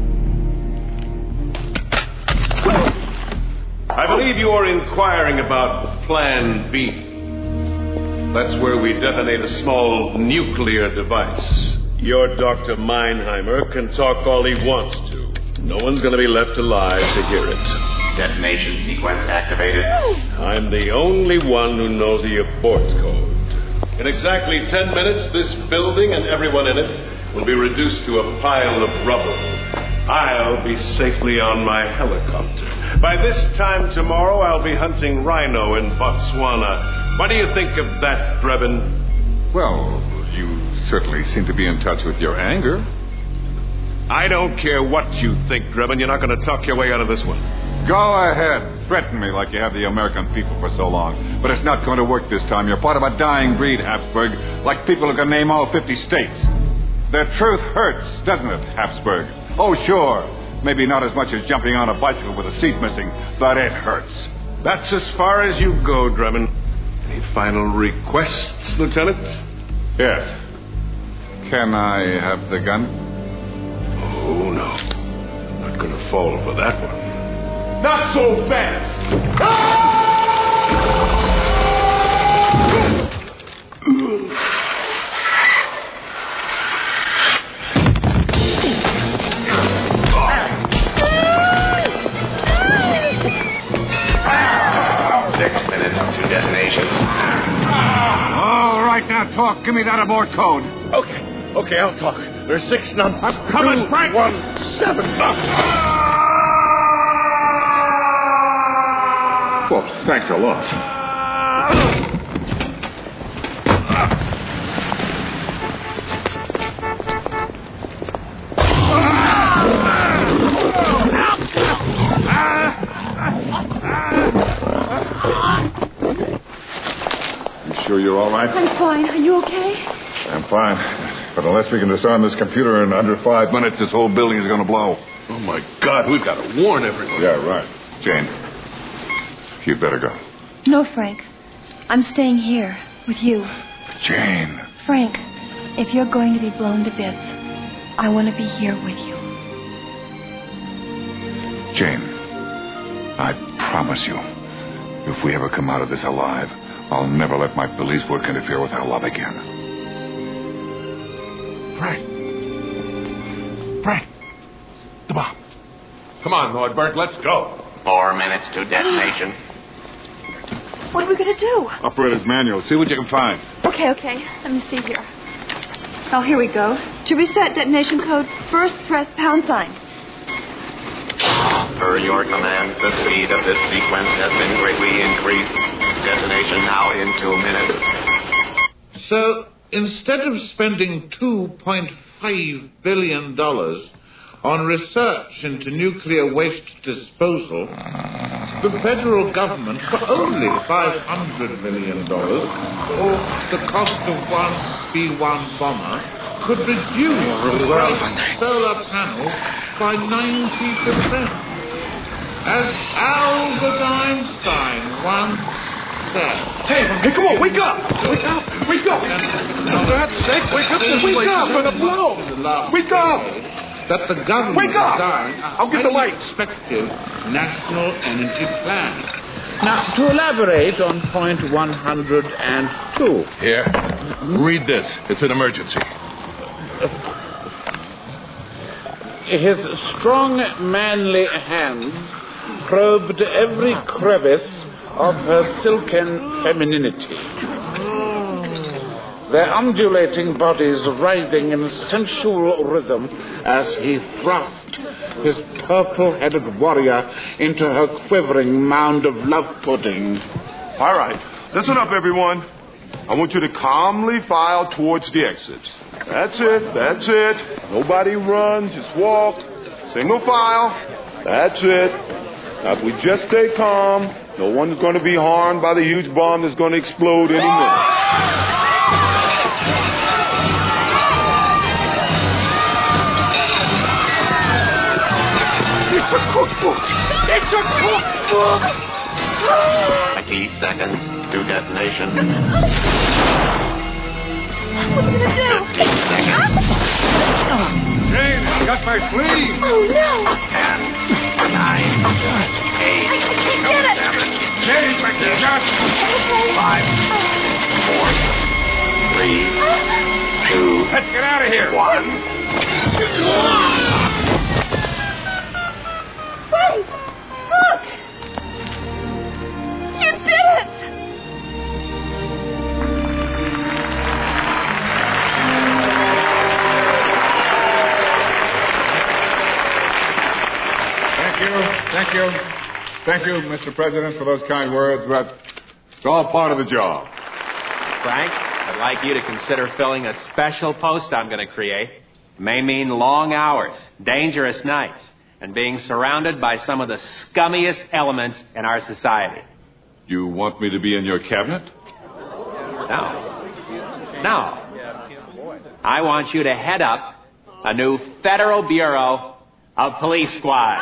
I believe you are inquiring about Plan B. That's where we detonate a small nuclear device. Your Dr. Meinheimer can talk all he wants to. No one's going to be left alive to hear it. Detonation sequence activated. I'm the only one who knows the abort code. In exactly 10 minutes, this building and everyone in it will be reduced to a pile of rubble. I'll be safely on my helicopter. By this time tomorrow, I'll be hunting rhino in Botswana. What do you think of that, Drebin? Well, you certainly seem to be in touch with your anger. I don't care what you think, Drebin. You're not going to talk your way out of this one. Go ahead. Threaten me like you have the American people for so long. But it's not going to work this time. You're part of a dying breed, Habsburg, like people who can name all 50 states. The truth hurts, doesn't it, Habsburg? Oh, sure. Maybe not as much as jumping on a bicycle with a seat missing, but it hurts. That's as far as you go, Drebin. Any final requests, Lieutenant? Yes. Can I have the gun? Oh, no. Not going to fall for that one. Not so fast! to talk, give me that aboard code. Okay, I'll talk. There's 6 numbers. I'm coming, Frank. 217. Well, thanks a lot. You sure you're all right? I'm fine. Are you okay? I'm fine. But unless we can disarm this computer in under 5 minutes, this whole building is going to blow. Oh, my God, we've got to warn everyone. Yeah, right. Jane, you'd better go. No, Frank. I'm staying here with you. Jane. Frank, if you're going to be blown to bits, I want to be here with you. Jane, I promise you, if we ever come out of this alive, I'll never let my police work interfere with our love again. Frank, the bomb. Come on, Nordberg, let's go. 4 minutes to detonation. What are we going to do? Operator's manual. See what you can find. Okay. Let me see here. Oh, here we go. To reset detonation code, first press £sign. Per your command, the speed of this sequence has been greatly increased. Detonation now in 2 minutes. So, instead of spending $2.5 billion on research into nuclear waste disposal, the federal government, for only $500 million, or the cost of one B-1 bomber, could reduce the price of solar panels by 90%. As Albert Einstein once said. Hey, come on, wake up! Wake up! For God's sake, wake up! Wake up! For the blow! Wake up! That the government Wake up! designed I'll get the lights. Effective national energy plan. Now, to elaborate on point 102. Here, read this. It's an emergency. His strong, manly hands probed every crevice of her silken femininity. Their undulating bodies writhing in sensual rhythm as he thrust his purple-headed warrior into her quivering mound of love pudding. All right. Listen up, everyone. I want you to calmly file towards the exits. That's it. Nobody runs, just walk. Single file. That's it. Now, if we just stay calm, no one's going to be harmed by the huge bomb that's going to explode any minute. It's a cookbook! 20 seconds to destination. What are we going to do? 15 seconds. Jane, I got my sleeve. Oh, no. 10, 9, 8, I can't get it. 7, Jane, back there, got 5, 4, 3, 2, Let's get out of here. 1. Wait! Look! You did it! Thank you, Mr. President, for those kind words, but it's all part of the job. Frank, I'd like you to consider filling a special post I'm going to create. It may mean long hours, dangerous nights, and being surrounded by some of the scummiest elements in our society. You want me to be in your cabinet? No. I want you to head up a new Federal Bureau of Police Squad.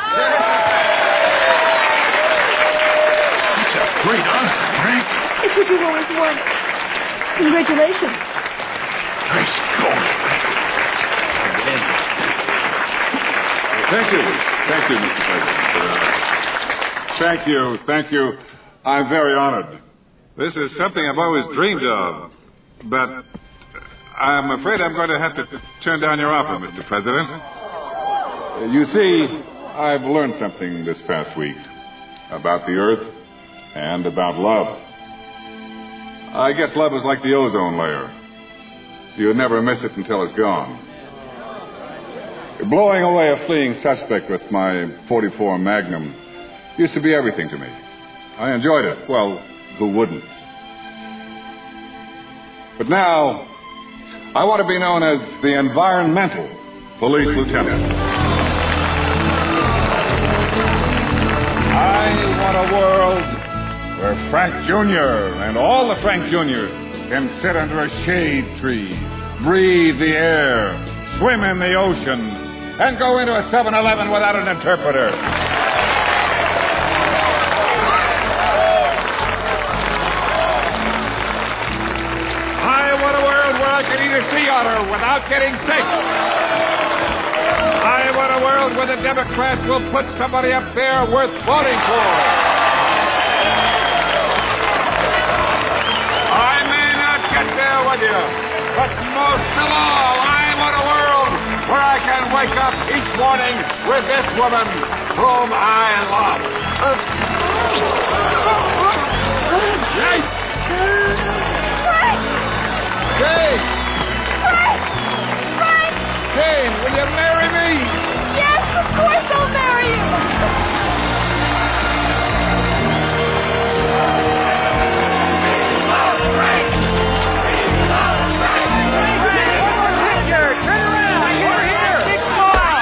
That's great, huh, Frank? It's what you always wanted. Congratulations. Nice going, Frank. Thank you, Mr. President. Thank you. I'm very honored. This is something I've always dreamed of, but I'm afraid I'm going to have to turn down your offer, Mr. President. You see, I've learned something this past week about the Earth and about love. I guess love is like the ozone layer. you'd never miss it until it's gone. Blowing away a fleeing suspect with my .44 Magnum used to be everything to me. I enjoyed it. Well, who wouldn't? But now, I want to be known as the Environmental Police Lieutenant. I want a world where Frank Jr. and all the Frank Jr.'s can sit under a shade tree, breathe the air, swim in the ocean, and go into a 7-Eleven without an interpreter. I want a world where I can eat a sea otter without getting sick. I want a world where the Democrats will put somebody up there worth voting for. I may not get there with you, but most of all, I want a world where I can wake up each morning with this woman whom I love. Jane! Jane! Jane, will you marry me? Yes, of course I'll marry you. Richard, turn around. We're here. Big smile.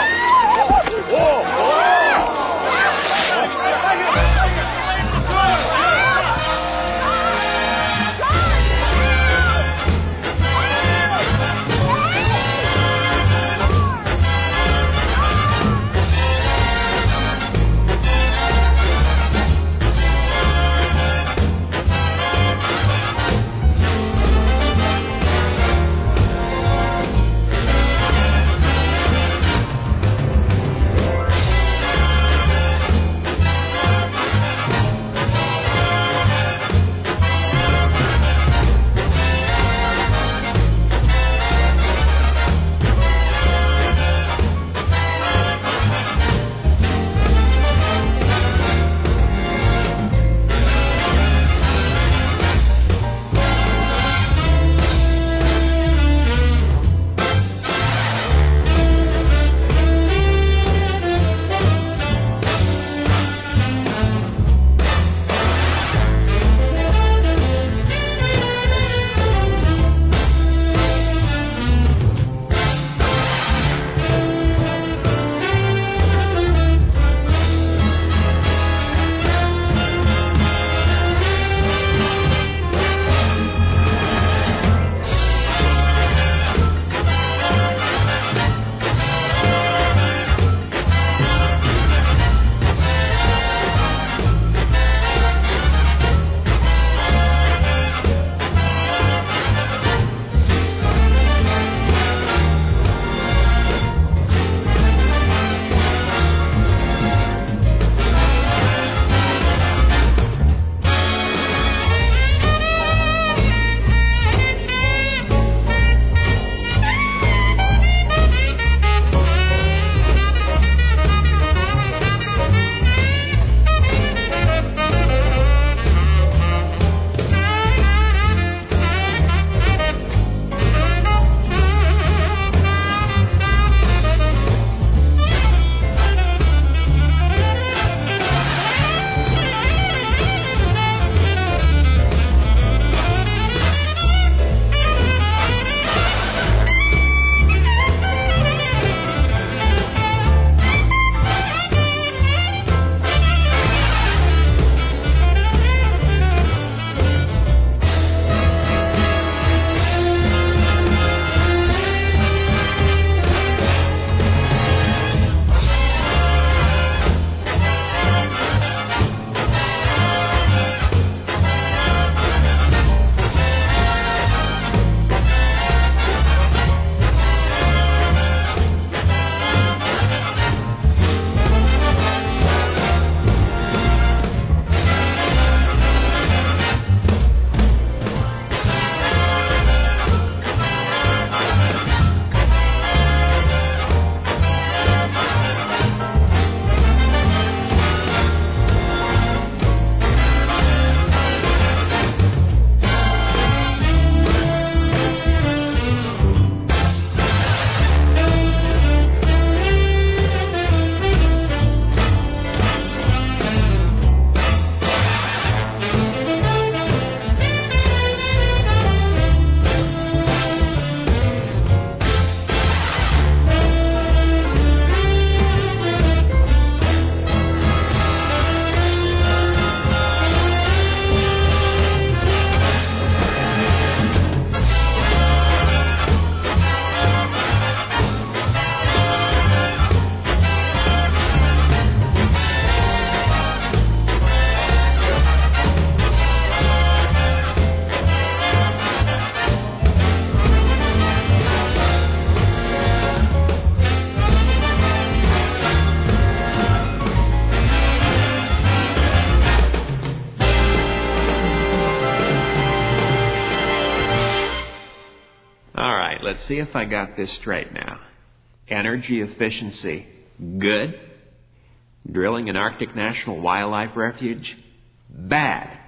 see if I got this straight now. Energy efficiency, good. Drilling an Arctic National Wildlife Refuge, bad.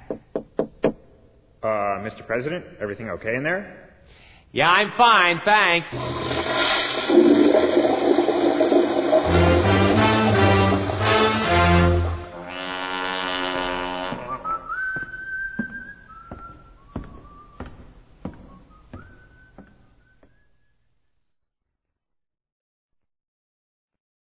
Mr. President, everything okay in there? Yeah, I'm fine, thanks.